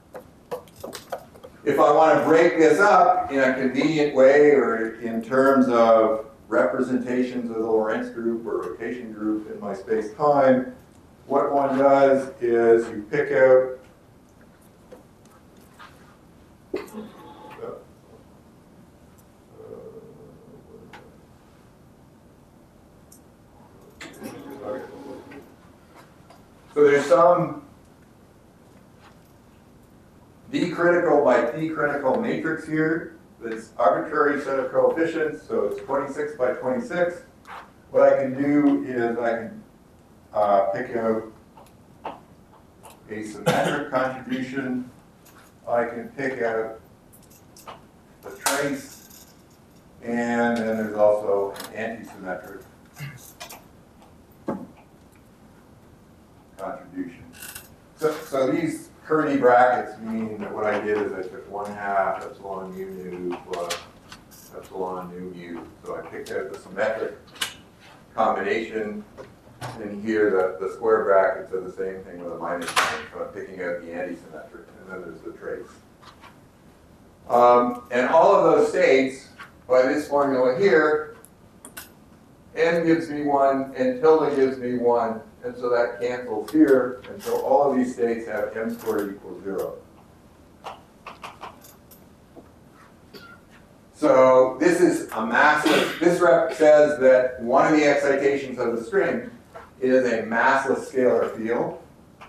[SPEAKER 1] If I want to break this up in a convenient way or in terms of representations of the Lorentz group or rotation group in my space-time, what one does is you pick out so there's some d critical by p critical matrix here. This arbitrary set of coefficients, so it's 26 by 26. What I can do is I can pick out a symmetric contribution. I can pick out the trace, and then there's also an anti-symmetric contribution. So these curly brackets mean that what I did is I took 1/2 epsilon mu nu plus epsilon nu mu. So I picked out the symmetric combination, and here the square brackets are the same thing with a minus sign. So I'm picking out the anti-symmetric, and then there's the trace. And all of those states, by this formula here, n gives me 1, and tilde gives me 1. And so that cancels here, and so all of these states have m squared equals 0. So this is a massive, this rep says that one of the excitations of the string is a massless scalar field.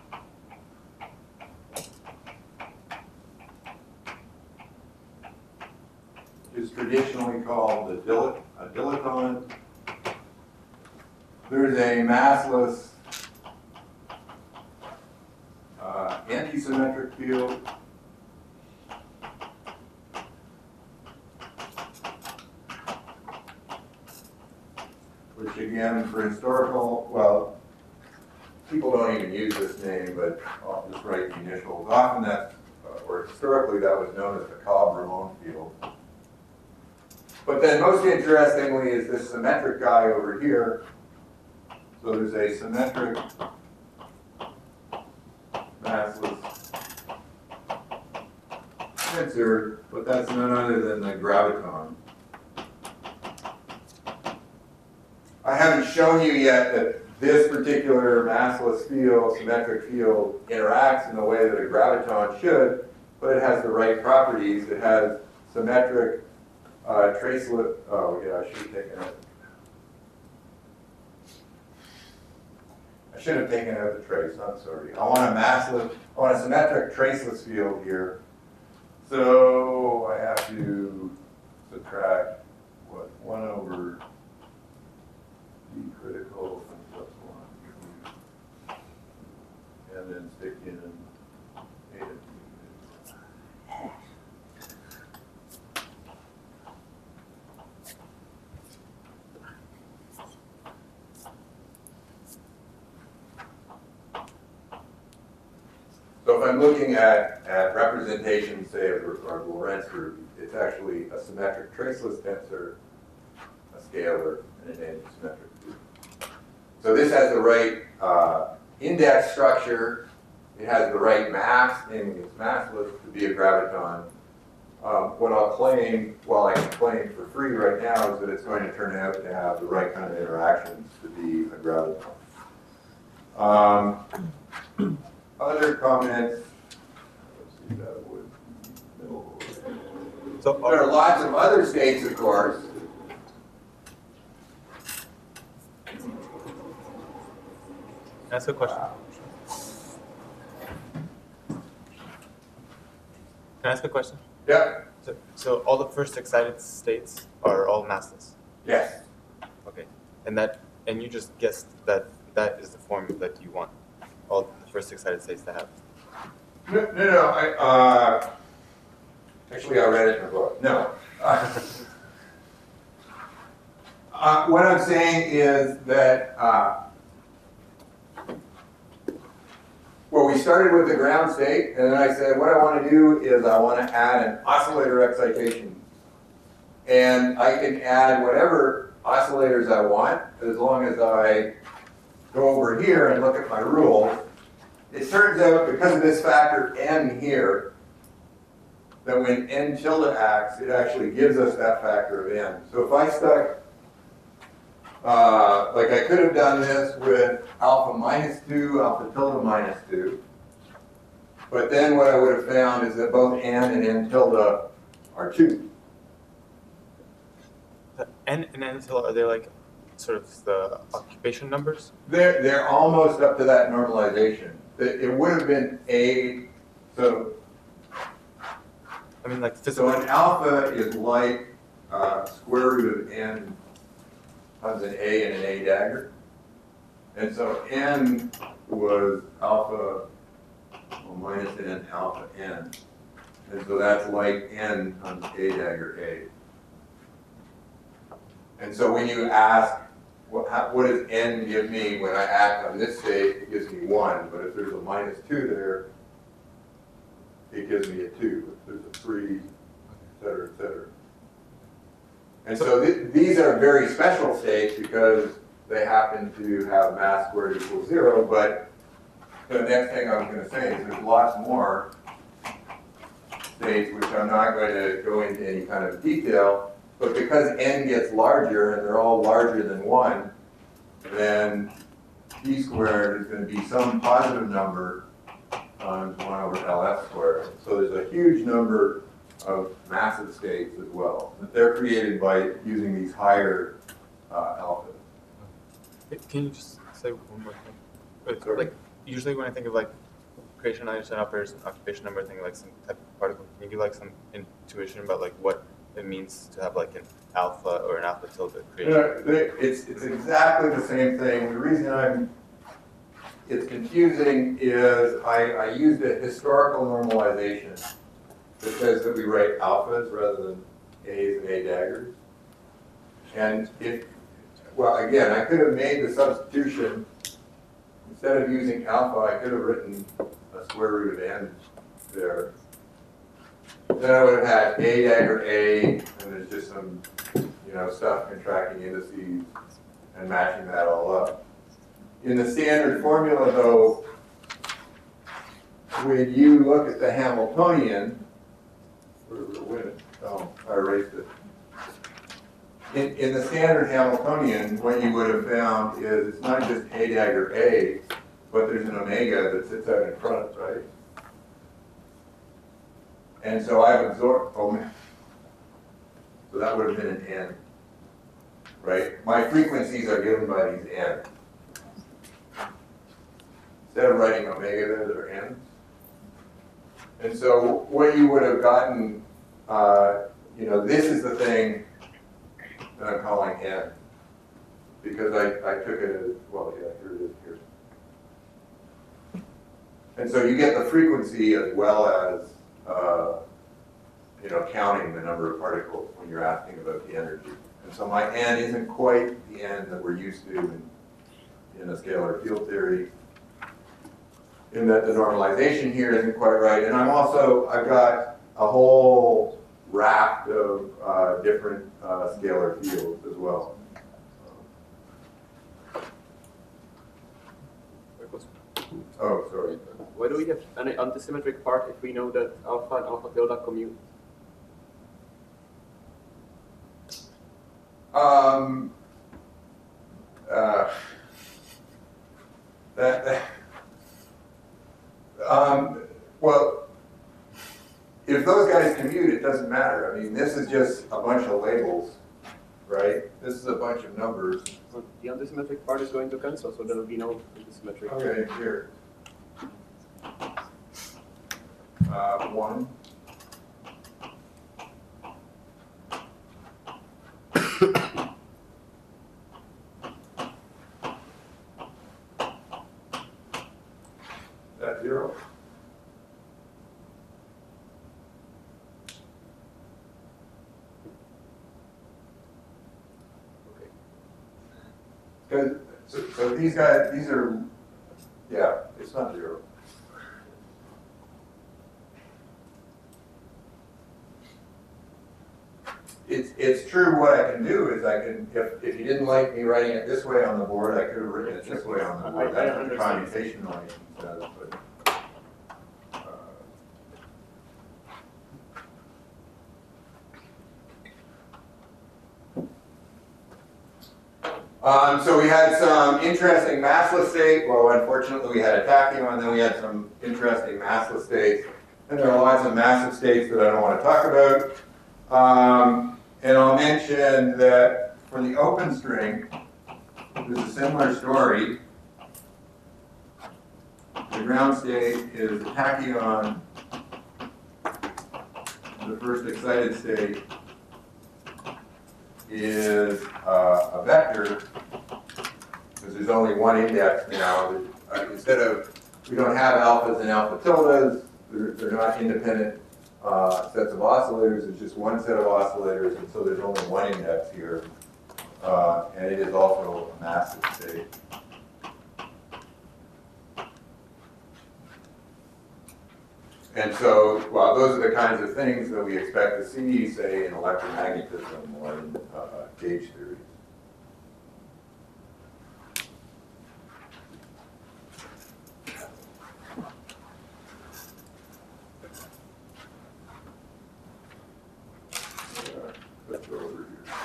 [SPEAKER 1] Is traditionally called a dilaton. There's a massless antisymmetric field. Which again, for historical, well, people don't even use this name, but I'll just write the initials. Often that, or historically that was known as the Cobb-Ramon field. But then most interestingly is this symmetric guy over here. So there's a symmetric massless tensor, but that's none other than the graviton. I haven't shown you yet that this particular massless field, symmetric field, interacts in the way that a graviton should, but it has the right properties. It has symmetric tracelet. Oh yeah, I should have taken it. I should have taken out the trace. I'm sorry. I want a symmetric traceless field here. So I have to subtract what 1 over d critical plus 1, and then stick in eta t. So if I'm looking at representation, say, of our Lorentz group, it's actually a symmetric traceless tensor, a scalar, and an antisymmetric group. So this has the right index structure. It has the right mass, namely it's massless, to be a graviton. What I'll claim, well, I can claim for free right now, is that it's going to turn out to have the right kind of interactions to be a graviton. Other comments? Let's see, that would middle.
[SPEAKER 5] So
[SPEAKER 1] There are lots of other states, of course.
[SPEAKER 5] Can I ask a question? Can I ask a question?
[SPEAKER 1] Yeah.
[SPEAKER 5] So all the first excited states are all massless.
[SPEAKER 1] Yes.
[SPEAKER 5] Okay. And you just guessed that is the form that you want all the first excited states to have.
[SPEAKER 1] No. Actually, I read it in a book. No. What I'm saying is that, well, we started with the ground state, and then I said, what I want to do is I want to add an oscillator excitation. And I can add whatever oscillators I want, as long as I go over here and look at my rules. It turns out, because of this factor n here, that when n tilde acts, it actually gives us that factor of n. So if I stuck, like I could have done this with alpha minus 2, alpha tilde minus 2. But then what I would have found is that both n and n tilde are 2.
[SPEAKER 5] The n and n tilde, are they like sort of the occupation numbers?
[SPEAKER 1] They're almost up to that normalization. It would have been a, so
[SPEAKER 5] I mean, like physical.
[SPEAKER 1] So an alpha is like square root of n times an a and an a dagger. And so n was alpha minus n alpha n. And so that's like n times a dagger a. And so when you ask, what does n give me when I act on this state, it gives me 1. But if there's a minus 2 there, it gives me a 2. If there's a 3, et cetera, et cetera. And so these are very special states because they happen to have mass squared equals 0. But the next thing I'm going to say is there's lots more states which I'm not going to go into any kind of detail. But because n gets larger, and they're all larger than 1, then p squared is going to be some positive number times 1 over LF squared. So there's a huge number of massive states as well. That they're created by using these higher alphas.
[SPEAKER 5] Can you just
[SPEAKER 6] say one more thing? It's like usually when I think of like creation and operators and occupation number, I think like some type of particle. Can you give like some intuition about like what it means to have like an alpha or an alpha tilde creation?
[SPEAKER 1] It's exactly the same thing. The reason it's confusing is I used a historical normalization that says that we write alphas rather than A's and A daggers. And well, again, I could have made the substitution. Instead of using alpha, I could have written a square root of n there. Then I would have had A dagger A, and there's just some, stuff contracting indices and matching that all up. In the standard formula, though, when you look at the Hamiltonian, I erased it. In the standard Hamiltonian, what you would have found is it's not just A dagger A, but there's an omega that sits out in front, right? And so I've absorbed omega. So that would have been an N, right? My frequencies are given by these N. Instead of writing omega there, they're N's. And so what you would have gotten, this is the thing that I'm calling N. Because I took it as, well, yeah, here it is, here. And so you get the frequency as well as, counting the number of particles when you're asking about the energy. And so my N isn't quite the N that we're used to in a scalar field theory, in that the normalization here isn't quite right. And I've got a whole raft of different scalar fields as well. Oh, sorry.
[SPEAKER 3] Why do we have an antisymmetric part if we know that alpha and alpha tilde commute?
[SPEAKER 1] Well, if those guys commute, it doesn't matter. I mean, this is just a bunch of labels, right? This is a bunch of numbers.
[SPEAKER 3] So the antisymmetric part is going to cancel, so there will be no antisymmetric.
[SPEAKER 1] Okay, here. 1. That 0.
[SPEAKER 3] Okay.
[SPEAKER 1] So these guys, these are, yeah, it's not 0. It's true. What I can do is I can, if you didn't like me writing it this way on the board, I could have written it this way on the board. That's what the commutation notation says. So we had some interesting massless state. Well, unfortunately, we had a tachyon, then we had some interesting massless states. And there are lots of massive states that I don't want to talk about. And I'll mention that for the open string, there's a similar story. The ground state is the tachyon. The first excited state is a vector, because there's only one index now. Instead of, we don't have alphas and alpha tildes, they're not independent sets of oscillators. It's just one set of oscillators, and so there's only one index here. And it is also a massive state. And so, well, those are the kinds of things that we expect to see, say, in electromagnetism or in gauge theory. Let's go over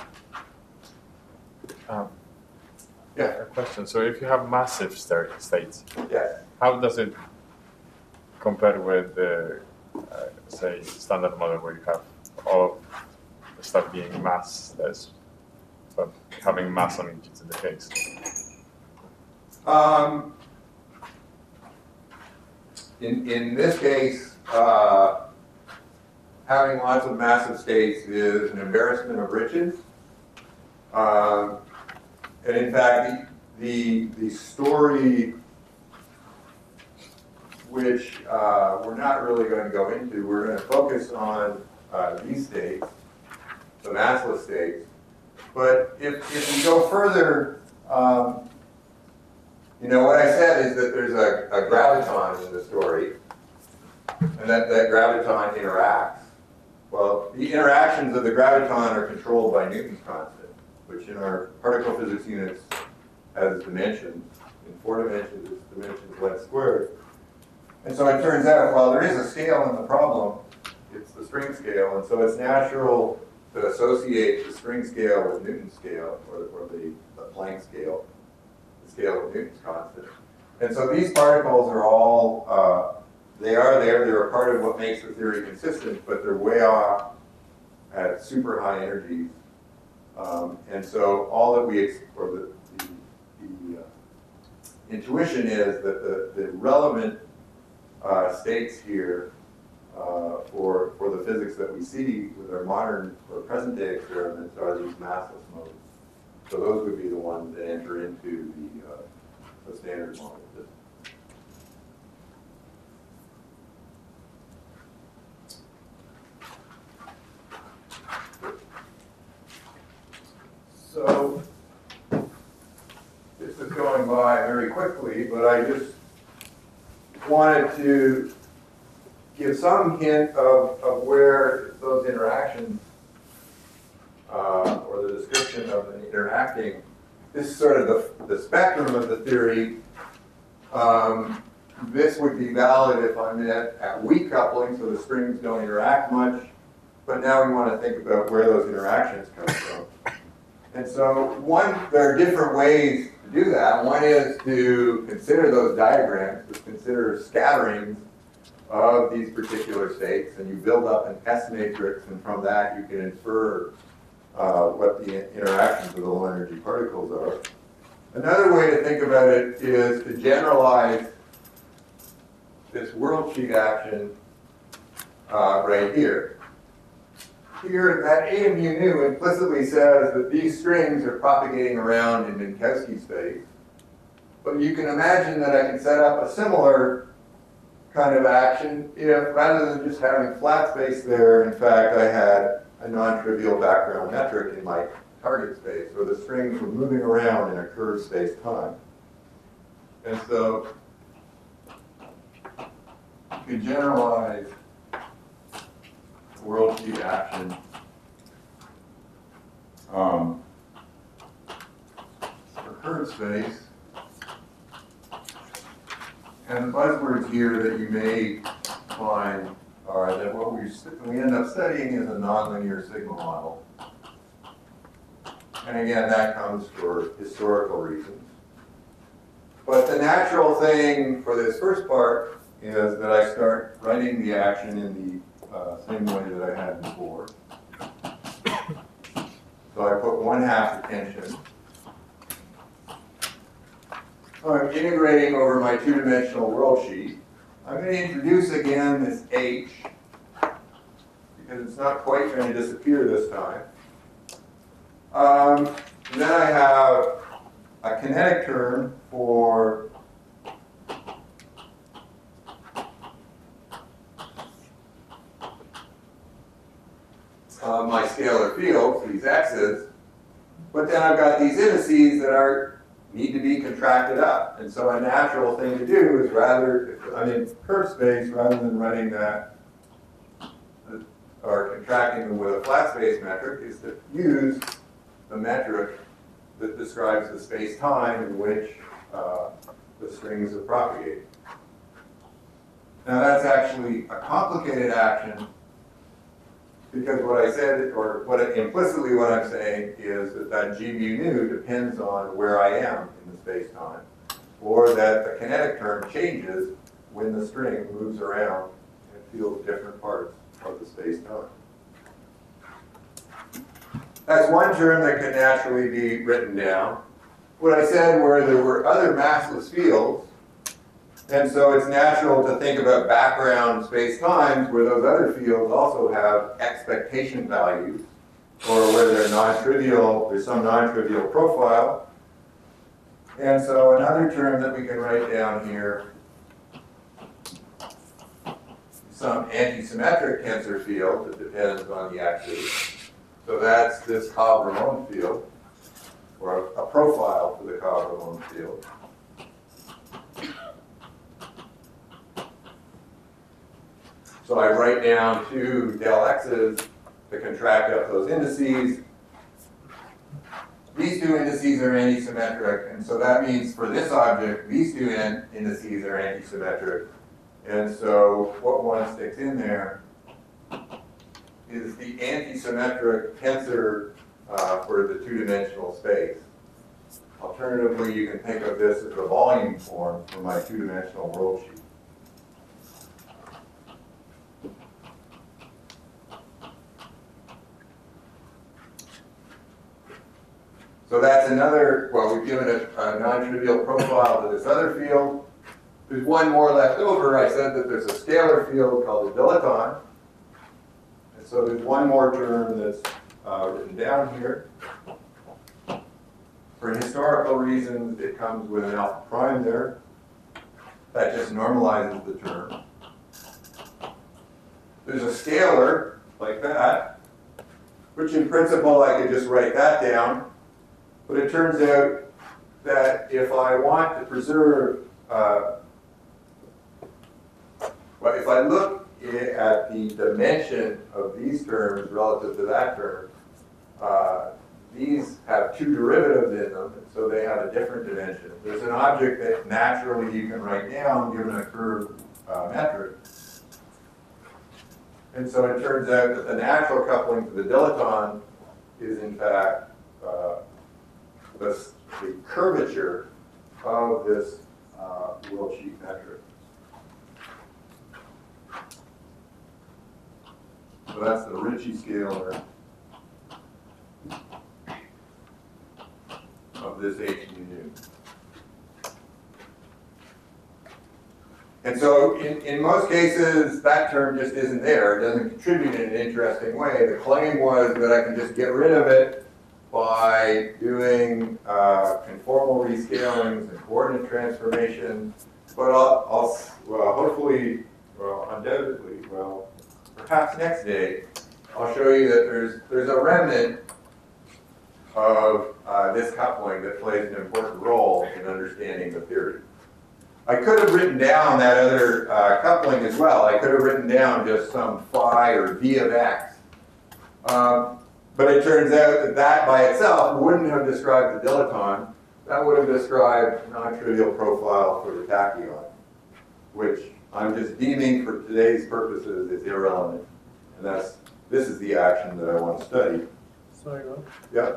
[SPEAKER 1] here. Yeah.
[SPEAKER 6] A question. So if you have massive states,
[SPEAKER 1] Yes.
[SPEAKER 6] how does it compare with the, say, standard model where you have all of the stuff being mass, but having mass on each of the case?
[SPEAKER 1] In this case, having lots of massive states is an embarrassment of riches. And in fact, the story, which we're not really going to go into, we're going to focus on these states, the massless states. But if we go further, you know, what I said is that there's a graviton in the story, and that graviton interacts. Well, the interactions of the graviton are controlled by Newton's constant, which in our particle physics units has dimensions. In 4 dimensions, it's dimensions length squared. And so it turns out, while there is a scale in the problem, it's the string scale, and so it's natural to associate the string scale with Newton's scale, or the Planck scale, the scale of Newton's constant. And so these particles are all, they are there, they're a part of what makes the theory consistent, but they're way off at super high energies. And so all that we, or the intuition is that the relevant states here for the physics that we see with our modern or present day experiments are these massless modes. So those would be the ones that enter into the standard model. So this is going by very quickly, but I just wanted to give some hint of where those interactions, or the description of an interacting, this is sort of the spectrum of the theory. This would be valid if I'm at weak coupling, so the strings don't interact much. But now we want to think about where those interactions come from. And so there are different ways to do that. One is to consider those diagrams, to consider scatterings of these particular states, and you build up an S matrix, and from that you can infer what the interactions of the low energy particles are. Another way to think about it is to generalize this worldsheet action right here. Here, that A of mu nu implicitly says that these strings are propagating around in Minkowski space. But you can imagine that I can set up a similar kind of action if, rather than just having flat space there, in fact, I had a non-trivial background metric in my target space, where the strings were moving around in a curved space-time. And so you can generalize worldsheet action for curved space. And the buzzwords here that you may find are that what we end up studying is a nonlinear sigma model. And again, that comes for historical reasons. But the natural thing for this first part is that I start writing the action in the same way that I had before. So I put 1/2 the tension. So I'm integrating over my 2-dimensional worldsheet. I'm going to introduce again this H, because it's not quite going to disappear this time. And then I have a kinetic term for my scalar fields, these x's, but then I've got these indices that need to be contracted up. And so a natural thing to do is I'm in curved space, rather than running that, or contracting them with a flat space metric, is to use the metric that describes the space-time in which the strings are propagating. Now that's actually a complicated action, because what I said, or implicitly what I'm saying is that G mu nu depends on where I am in the space-time, or that the kinetic term changes when the string moves around and feels different parts of the space-time. That's one term that can naturally be written down. what I said were there were other massless fields, and so it's natural to think about background space-times where those other fields also have expectation values, or where they're non-trivial, there's some non-trivial profile. And so another term that we can write down here, some antisymmetric tensor field that depends on the axis. So that's this Cobb-Ramon field, or a profile for the Cobb-Ramon field. So I write down two del x's to contract up those indices. These two indices are antisymmetric, and so that means for this object, these two indices are antisymmetric. And so what one sticks in there is the antisymmetric tensor for the two-dimensional space. Alternatively, you can think of this as the volume form for my two-dimensional world sheet. So that's another, well, we've given a non-trivial profile to this other field. There's one more left over. I said that there's a scalar field called the dilaton. And so there's one more term that's written down here. For historical reasons, it comes with an alpha prime there. That just normalizes the term. There's a scalar, like that, which in principle I could just write that down. But it turns out that if I want to preserve, well, if I look at the dimension of these terms relative to that term, these have two derivatives in them, and so they have a different dimension. There's an object that naturally you can write down given a curved metric. And so it turns out that the natural coupling for the dilaton is in fact the curvature of this world sheet metric. So that's the Ricci scalar of this H mu. And so in most cases, that term just isn't there. It doesn't contribute in an interesting way. The claim was that I can just get rid of it by doing conformal rescalings and coordinate transformation. But well, hopefully, well, undoubtedly, well, perhaps next day, I'll show you that there's a remnant of this coupling that plays an important role in understanding the theory. I could have written down that other coupling as well. I could have written down just some phi or v of x. But it turns out that that by itself wouldn't have described the dilaton. That would have described a non-trivial profile for the tachyon, which I'm just deeming for today's purposes is irrelevant. And this is the action that I want to study.
[SPEAKER 2] Sorry, Rob.
[SPEAKER 1] Yeah.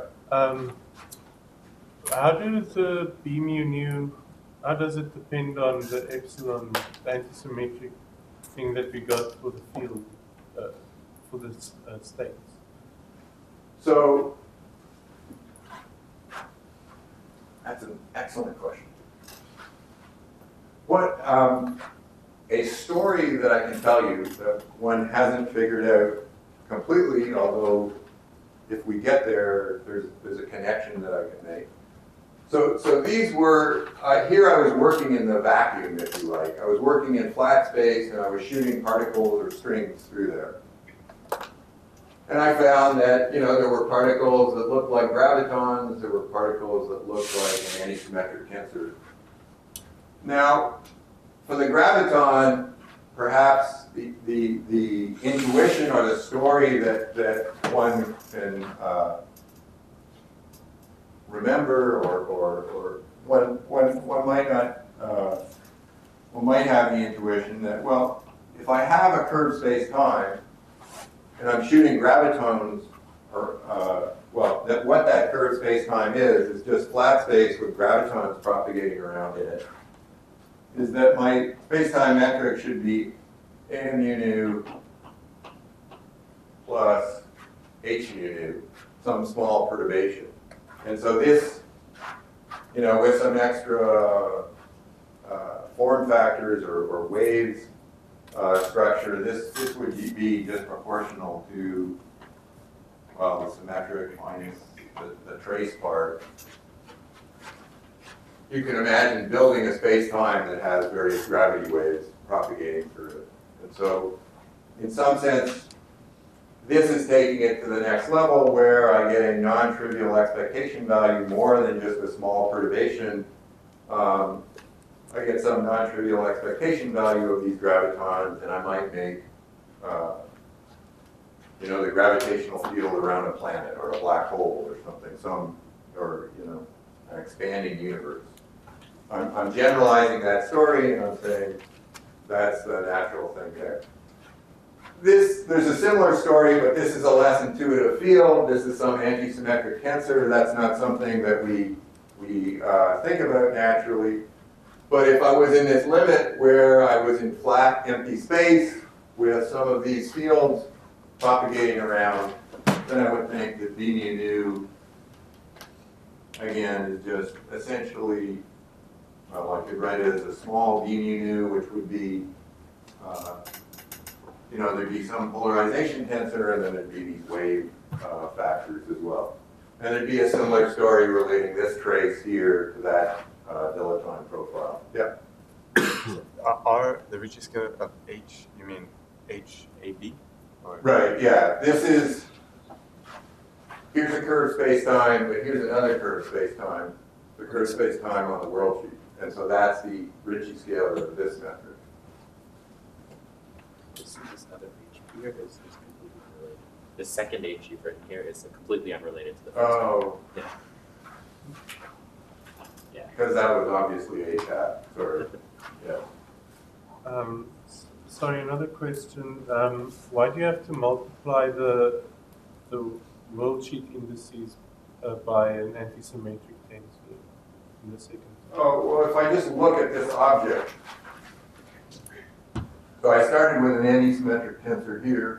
[SPEAKER 2] How does the B mu nu, how does it depend on the epsilon, the antisymmetric thing that we got for the field, for the states?
[SPEAKER 1] So that's an excellent question. What a story that I can tell you that one hasn't figured out completely, although if we get there, there's a connection that I can make. So these were, here I was working in the vacuum, if you like. I was working in flat space and I was shooting particles or strings through there. And I found that, there were particles that looked like gravitons, there were particles that looked like an antisymmetric tensor. Now, for the graviton, perhaps the intuition or the story that one can remember or one might not, one might have the intuition that, well, if I have a curved space-time, and I'm shooting gravitons, what that curved space-time is just flat space with gravitons propagating around in it, is that my space-time metric should be A mu nu plus H mu nu, some small perturbation. And so this, you know, with some extra form factors or waves structure, this would be disproportional to, well, the symmetric minus the trace part. You can imagine building a space-time that has various gravity waves propagating through it. And so, in some sense, this is taking it to the next level where I get a non-trivial expectation value more than just a small perturbation. I get some non-trivial expectation value of these gravitons, and I might make, you know, the gravitational field around a planet or a black hole or something, or, you know, an expanding universe. I'm generalizing that story, and I'm saying that's the natural thing there. There's a similar story, but this is a less intuitive field. This is some antisymmetric tensor. That's not something that we think about naturally. But if I was in this limit where I was in flat, empty space with some of these fields propagating around, then I would think that d mu nu, again, is just essentially, well, I could write it as a small d mu nu, which would be, you know, there'd be some polarization tensor, and then there'd be these wave factors as well. And there'd be a similar story relating this trace here to that dilaton profile. Yep.
[SPEAKER 6] Are the Ricci scale of H, you mean HAB? Or?
[SPEAKER 1] Right, yeah. Here's a curved space-time, but here's another curved space-time. The curved space-time on the world sheet. And so that's the Ricci scalar of this method.
[SPEAKER 7] This other H here is completely unrelated. The second H you've written here is completely unrelated to the first
[SPEAKER 1] Oh.
[SPEAKER 7] one. Yeah.
[SPEAKER 1] Because that was obviously a hat, sort of. Yeah.
[SPEAKER 2] Sorry, another question. Why do you have to multiply the world sheet indices by an antisymmetric tensor in the second?
[SPEAKER 1] Oh, well, if I just look at this object. So I started with an antisymmetric tensor here.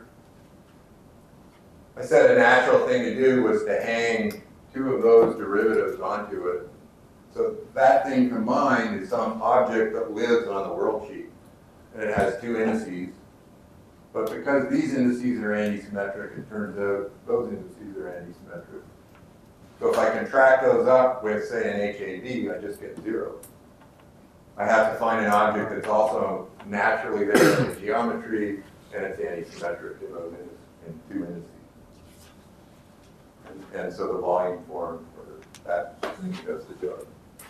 [SPEAKER 1] I said a natural thing to do was to hang two of those derivatives onto it. So that thing combined is some object that lives on the world sheet. And it has two indices. But because these indices are antisymmetric, it turns out those indices are antisymmetric. So if I contract those up with, say, an HAB, I just get 0. I have to find an object that's also naturally there in the geometry, and it's antisymmetric in those in two indices. And so the volume form for that does the job.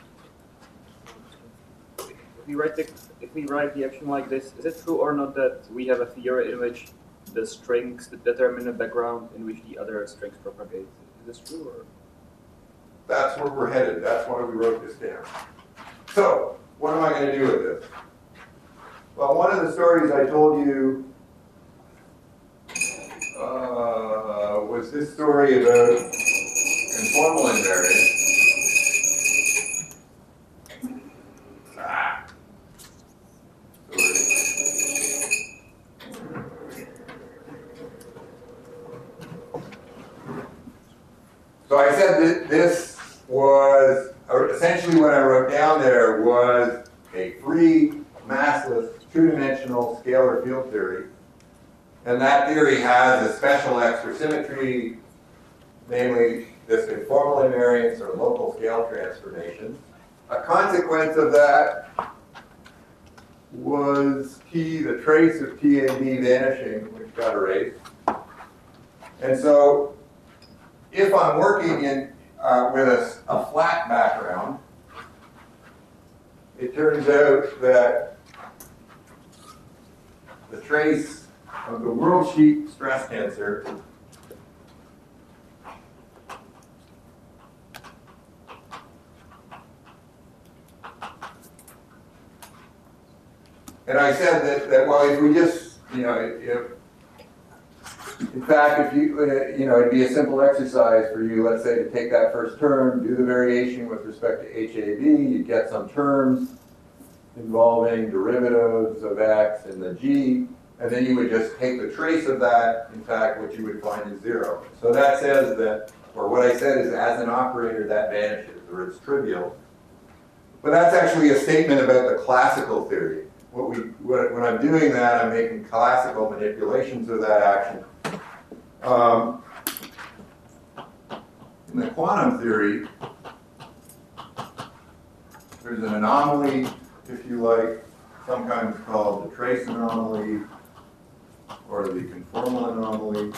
[SPEAKER 3] If we write the action like this, is it true or not that we have a theory in which the strings determine the background in which the other strings propagate? Is this true, or?
[SPEAKER 1] That's where we're headed. That's why we wrote this down. So, what am I going to do with this? Well, one of the stories I told you was this story about conformal invariance. So I said that this was, essentially what I wrote down there was a free, massless, two-dimensional scalar field theory. And that theory has a special extra symmetry, namely this conformal invariance or local scale transformation. A consequence of that was T, the trace of TAB vanishing, which got erased. And so if I'm working in with a flat background, it turns out that the trace of the world sheet stress tensor and I said that well, if we just, you know, in fact, if you, it'd be a simple exercise for you, let's say, to take that first term, do the variation with respect to HAB, you get some terms involving derivatives of x and the g, and then you would just take the trace of that. In fact, what you would find is 0. So that says that, or what I said is, as an operator, that vanishes, or it's trivial. But that's actually a statement about the classical theory. When I'm doing that, I'm making classical manipulations of that action. In the quantum theory, there's an anomaly, if you like, sometimes called the trace anomaly or the conformal anomaly.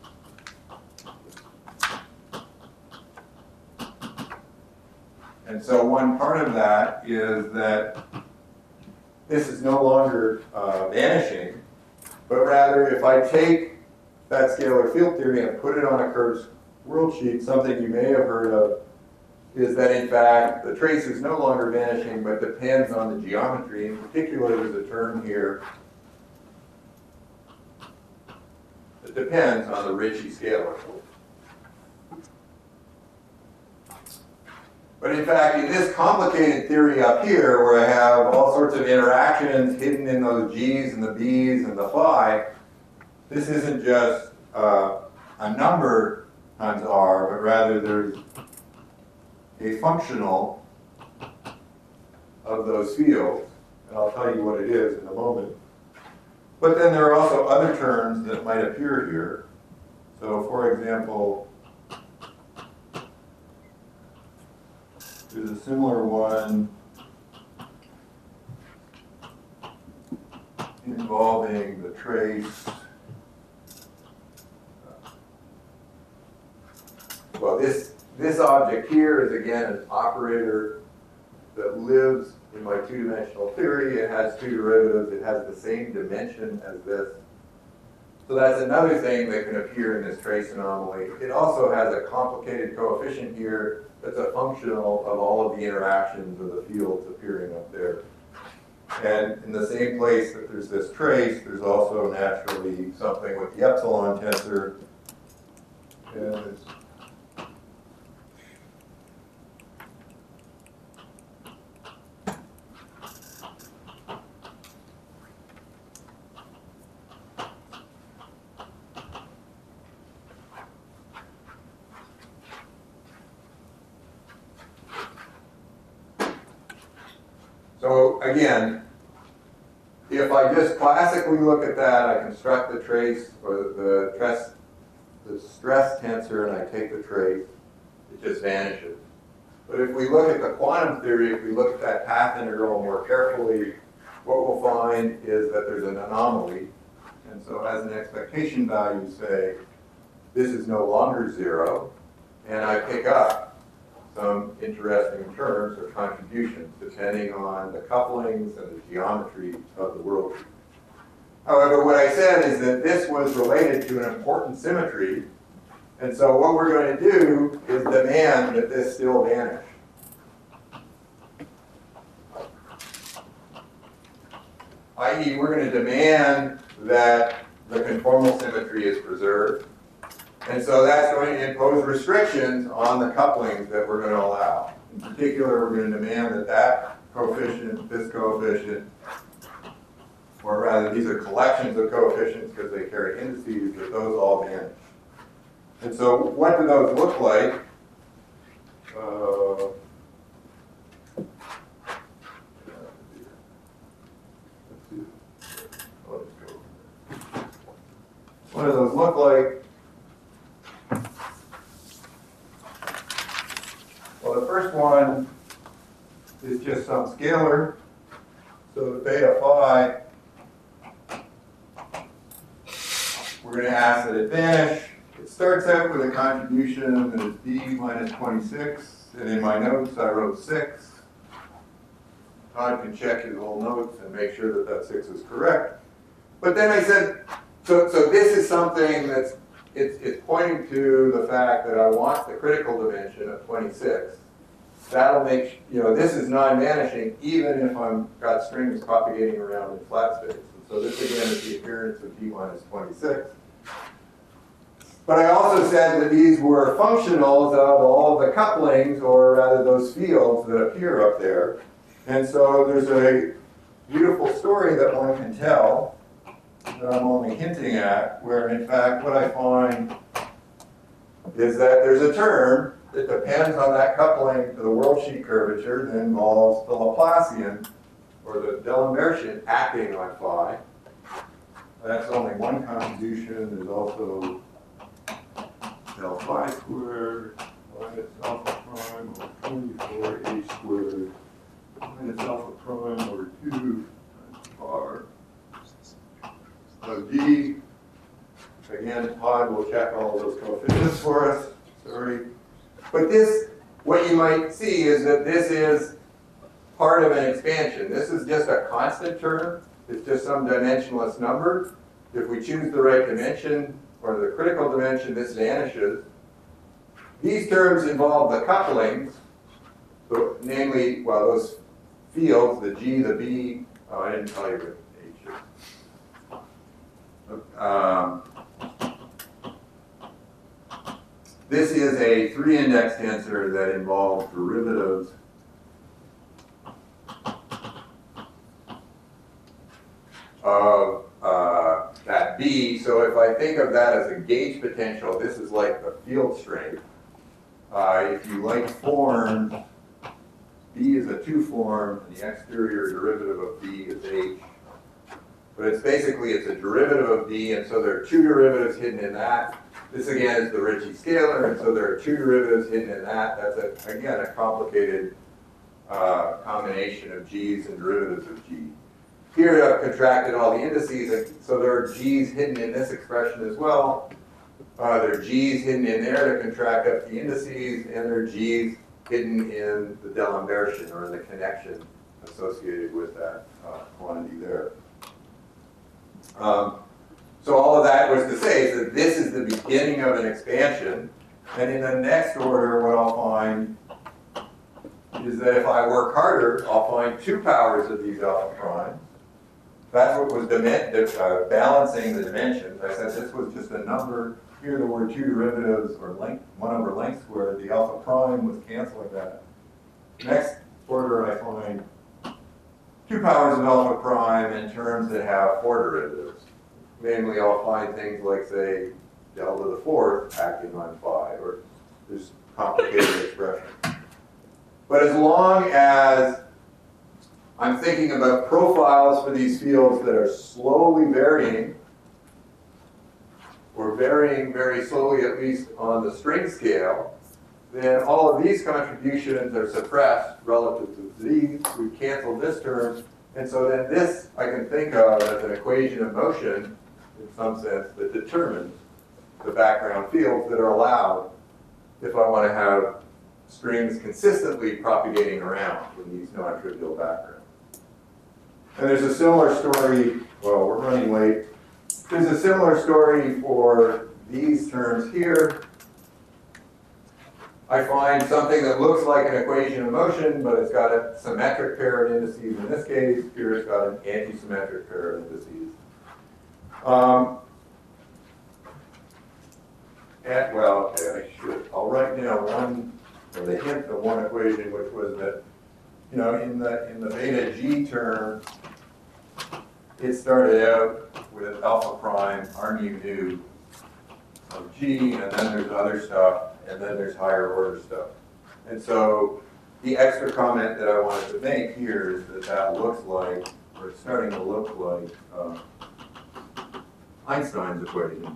[SPEAKER 1] And so one part of that is that this is no longer vanishing, but rather if I take that scalar field theory and put it on a curved world sheet, something you may have heard of is that in fact the trace is no longer vanishing but depends on the geometry. In particular, there's a term here that depends on the Ricci scalar. But in fact, in this complicated theory up here, where I have all sorts of interactions hidden in those g's and the b's and the phi, this isn't just a number times r, but rather there's a functional of those fields. And I'll tell you what it is in a moment. But then there are also other terms that might appear here. So for example, there's a similar one involving the trace. Well, this object here is again an operator that lives in my two-dimensional theory. It has two derivatives. It has the same dimension as this. So that's another thing that can appear in this trace anomaly. It also has a complicated coefficient here that's a functional of all of the interactions of the fields appearing up there. And in the same place that there's this trace, there's also naturally something with the epsilon tensor. And it's so again, if I just classically look at that, I construct the trace or the stress tensor and I take the trace, it just vanishes. But if we look at the quantum theory, if we look at that path integral more carefully, what we'll find is that there's an anomaly. And so as an expectation value, say, this is no longer zero, and I pick up some interesting terms or contributions depending on the couplings and the geometry of the world. However, what I said is that this was related to an important symmetry, and so what we're going to do is demand that this still vanish. I.e., we're going to demand that the conformal symmetry is preserved. And so that's going to impose restrictions on the couplings that we're going to allow. In particular, we're going to demand that that coefficient, this coefficient, or rather these are collections of coefficients because they carry indices, that those all vanish. And so what do those look like? What do those look like? Well, the first one is just some scalar. So the beta phi, we're going to ask that it vanish. It starts out with a contribution that is d minus 26, and in my notes I wrote 6. Todd can check his old notes and make sure that that 6 is correct. But then I said, so this is something that's, it's pointing to the fact that I want the critical dimension of 26. That'll make, this is non-vanishing even if I've got strings propagating around in flat space. And so this again is the appearance of d minus 26. But I also said that these were functionals of all of the couplings, or rather those fields that appear up there. And so there's a beautiful story that one can tell that I'm only hinting at, where in fact what I find is that there's a term that depends on that coupling to the worldsheet curvature that involves the Laplacian, or the D'Alembertian, acting on phi. That's only one contribution. There's also del phi squared minus alpha prime over 24 a squared minus alpha prime over 2 times r of d. Again, Todd will check all of those coefficients for us. Sorry. But this, what you might see is that this is part of an expansion. This is just a constant term. It's just some dimensionless number. If we choose the right dimension, or the critical dimension, this vanishes. These terms involve the couplings, so, namely, well, those fields, the G, the B, oh, I didn't tell you what H is. This is a 3-index tensor that involves derivatives of that B. So if I think of that as a gauge potential, this is like the field strength. If you like forms, B is a 2-form, and the exterior derivative of B is H. But it's basically, it's a derivative of B, and so there are 2 derivatives hidden in that. This again is the Ricci scalar, and so there are 2 derivatives hidden in that. That's, again, a complicated combination of G's and derivatives of G. Here I've contracted all the indices, and so there are G's hidden in this expression as well. There are G's hidden in there to contract up the indices, and there are G's hidden in the D'Alembertian, or in the connection associated with that quantity there. So all of that was to say is that this is the beginning of an expansion, and in the next order what I'll find is that if I work harder, I'll find 2 powers of these alpha primes. That's what was balancing the dimensions. I said this was just a number. Here there were 2 derivatives, or length, 1 over length squared. The alpha prime was canceling that. Next order I find 2 powers of alpha prime in terms that have 4 derivatives. Namely, I'll find things like, say, delta to the 4th acting on phi, or this complicated expression. But as long as I'm thinking about profiles for these fields that are slowly varying, or varying very slowly, at least on the string scale, then all of these contributions are suppressed relative to these. We cancel this term, and so then this I can think of as an equation of motion, in some sense, that determines the background fields that are allowed if I want to have strings consistently propagating around in these non-trivial backgrounds. And there's a similar story, well, we're running late. There's a similar story for these terms here. I find something that looks like an equation of motion, but it's got a symmetric pair of indices in this case. Here it's got an anti-symmetric pair of indices. Well, okay, I'll write down one, or the hint of one equation, which was that, you know, in the beta G term, it started out with alpha prime r mu nu of G, and then there's other stuff, and then there's higher order stuff. And so the extra comment that I wanted to make here is that that looks like, or it's starting to look like, Einstein's equation.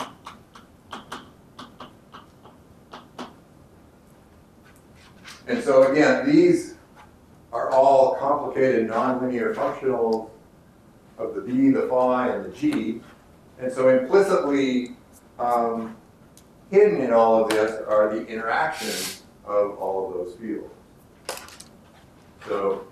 [SPEAKER 1] And so again, these are all complicated nonlinear functionals of the B, the phi, and the G. And so implicitly hidden in all of this are the interactions of all of those fields. So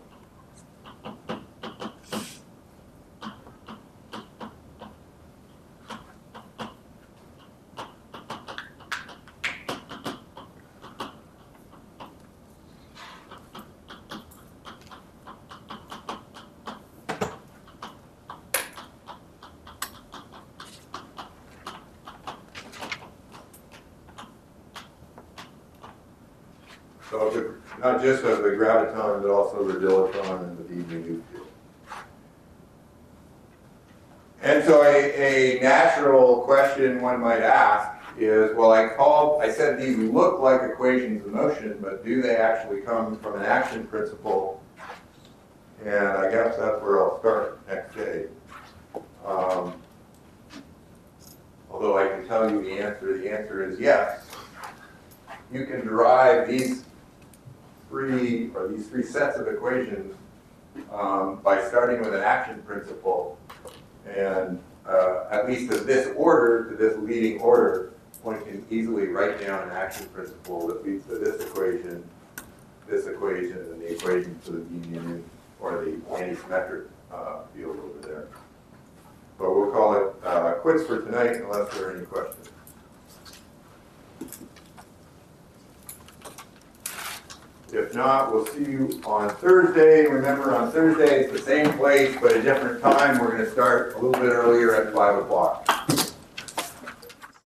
[SPEAKER 1] not just of the graviton, but also the dilaton and the d mu field. And so a natural question one might ask is, well, I said these look like equations of motion, but do they actually come from an action principle? And I guess that's where I'll start next day. Although I can tell you the answer is yes. You can derive these three sets of equations by starting with an action principle. And at least of this order, to this leading order, one can easily write down an action principle that leads to this equation, and the equation for the union or the antisymmetric field over there. But we'll call it quits for tonight unless there are any questions. If not, we'll see you on Thursday. Remember, on Thursday it's the same place but a different time. We're going to start a little bit earlier at 5 o'clock.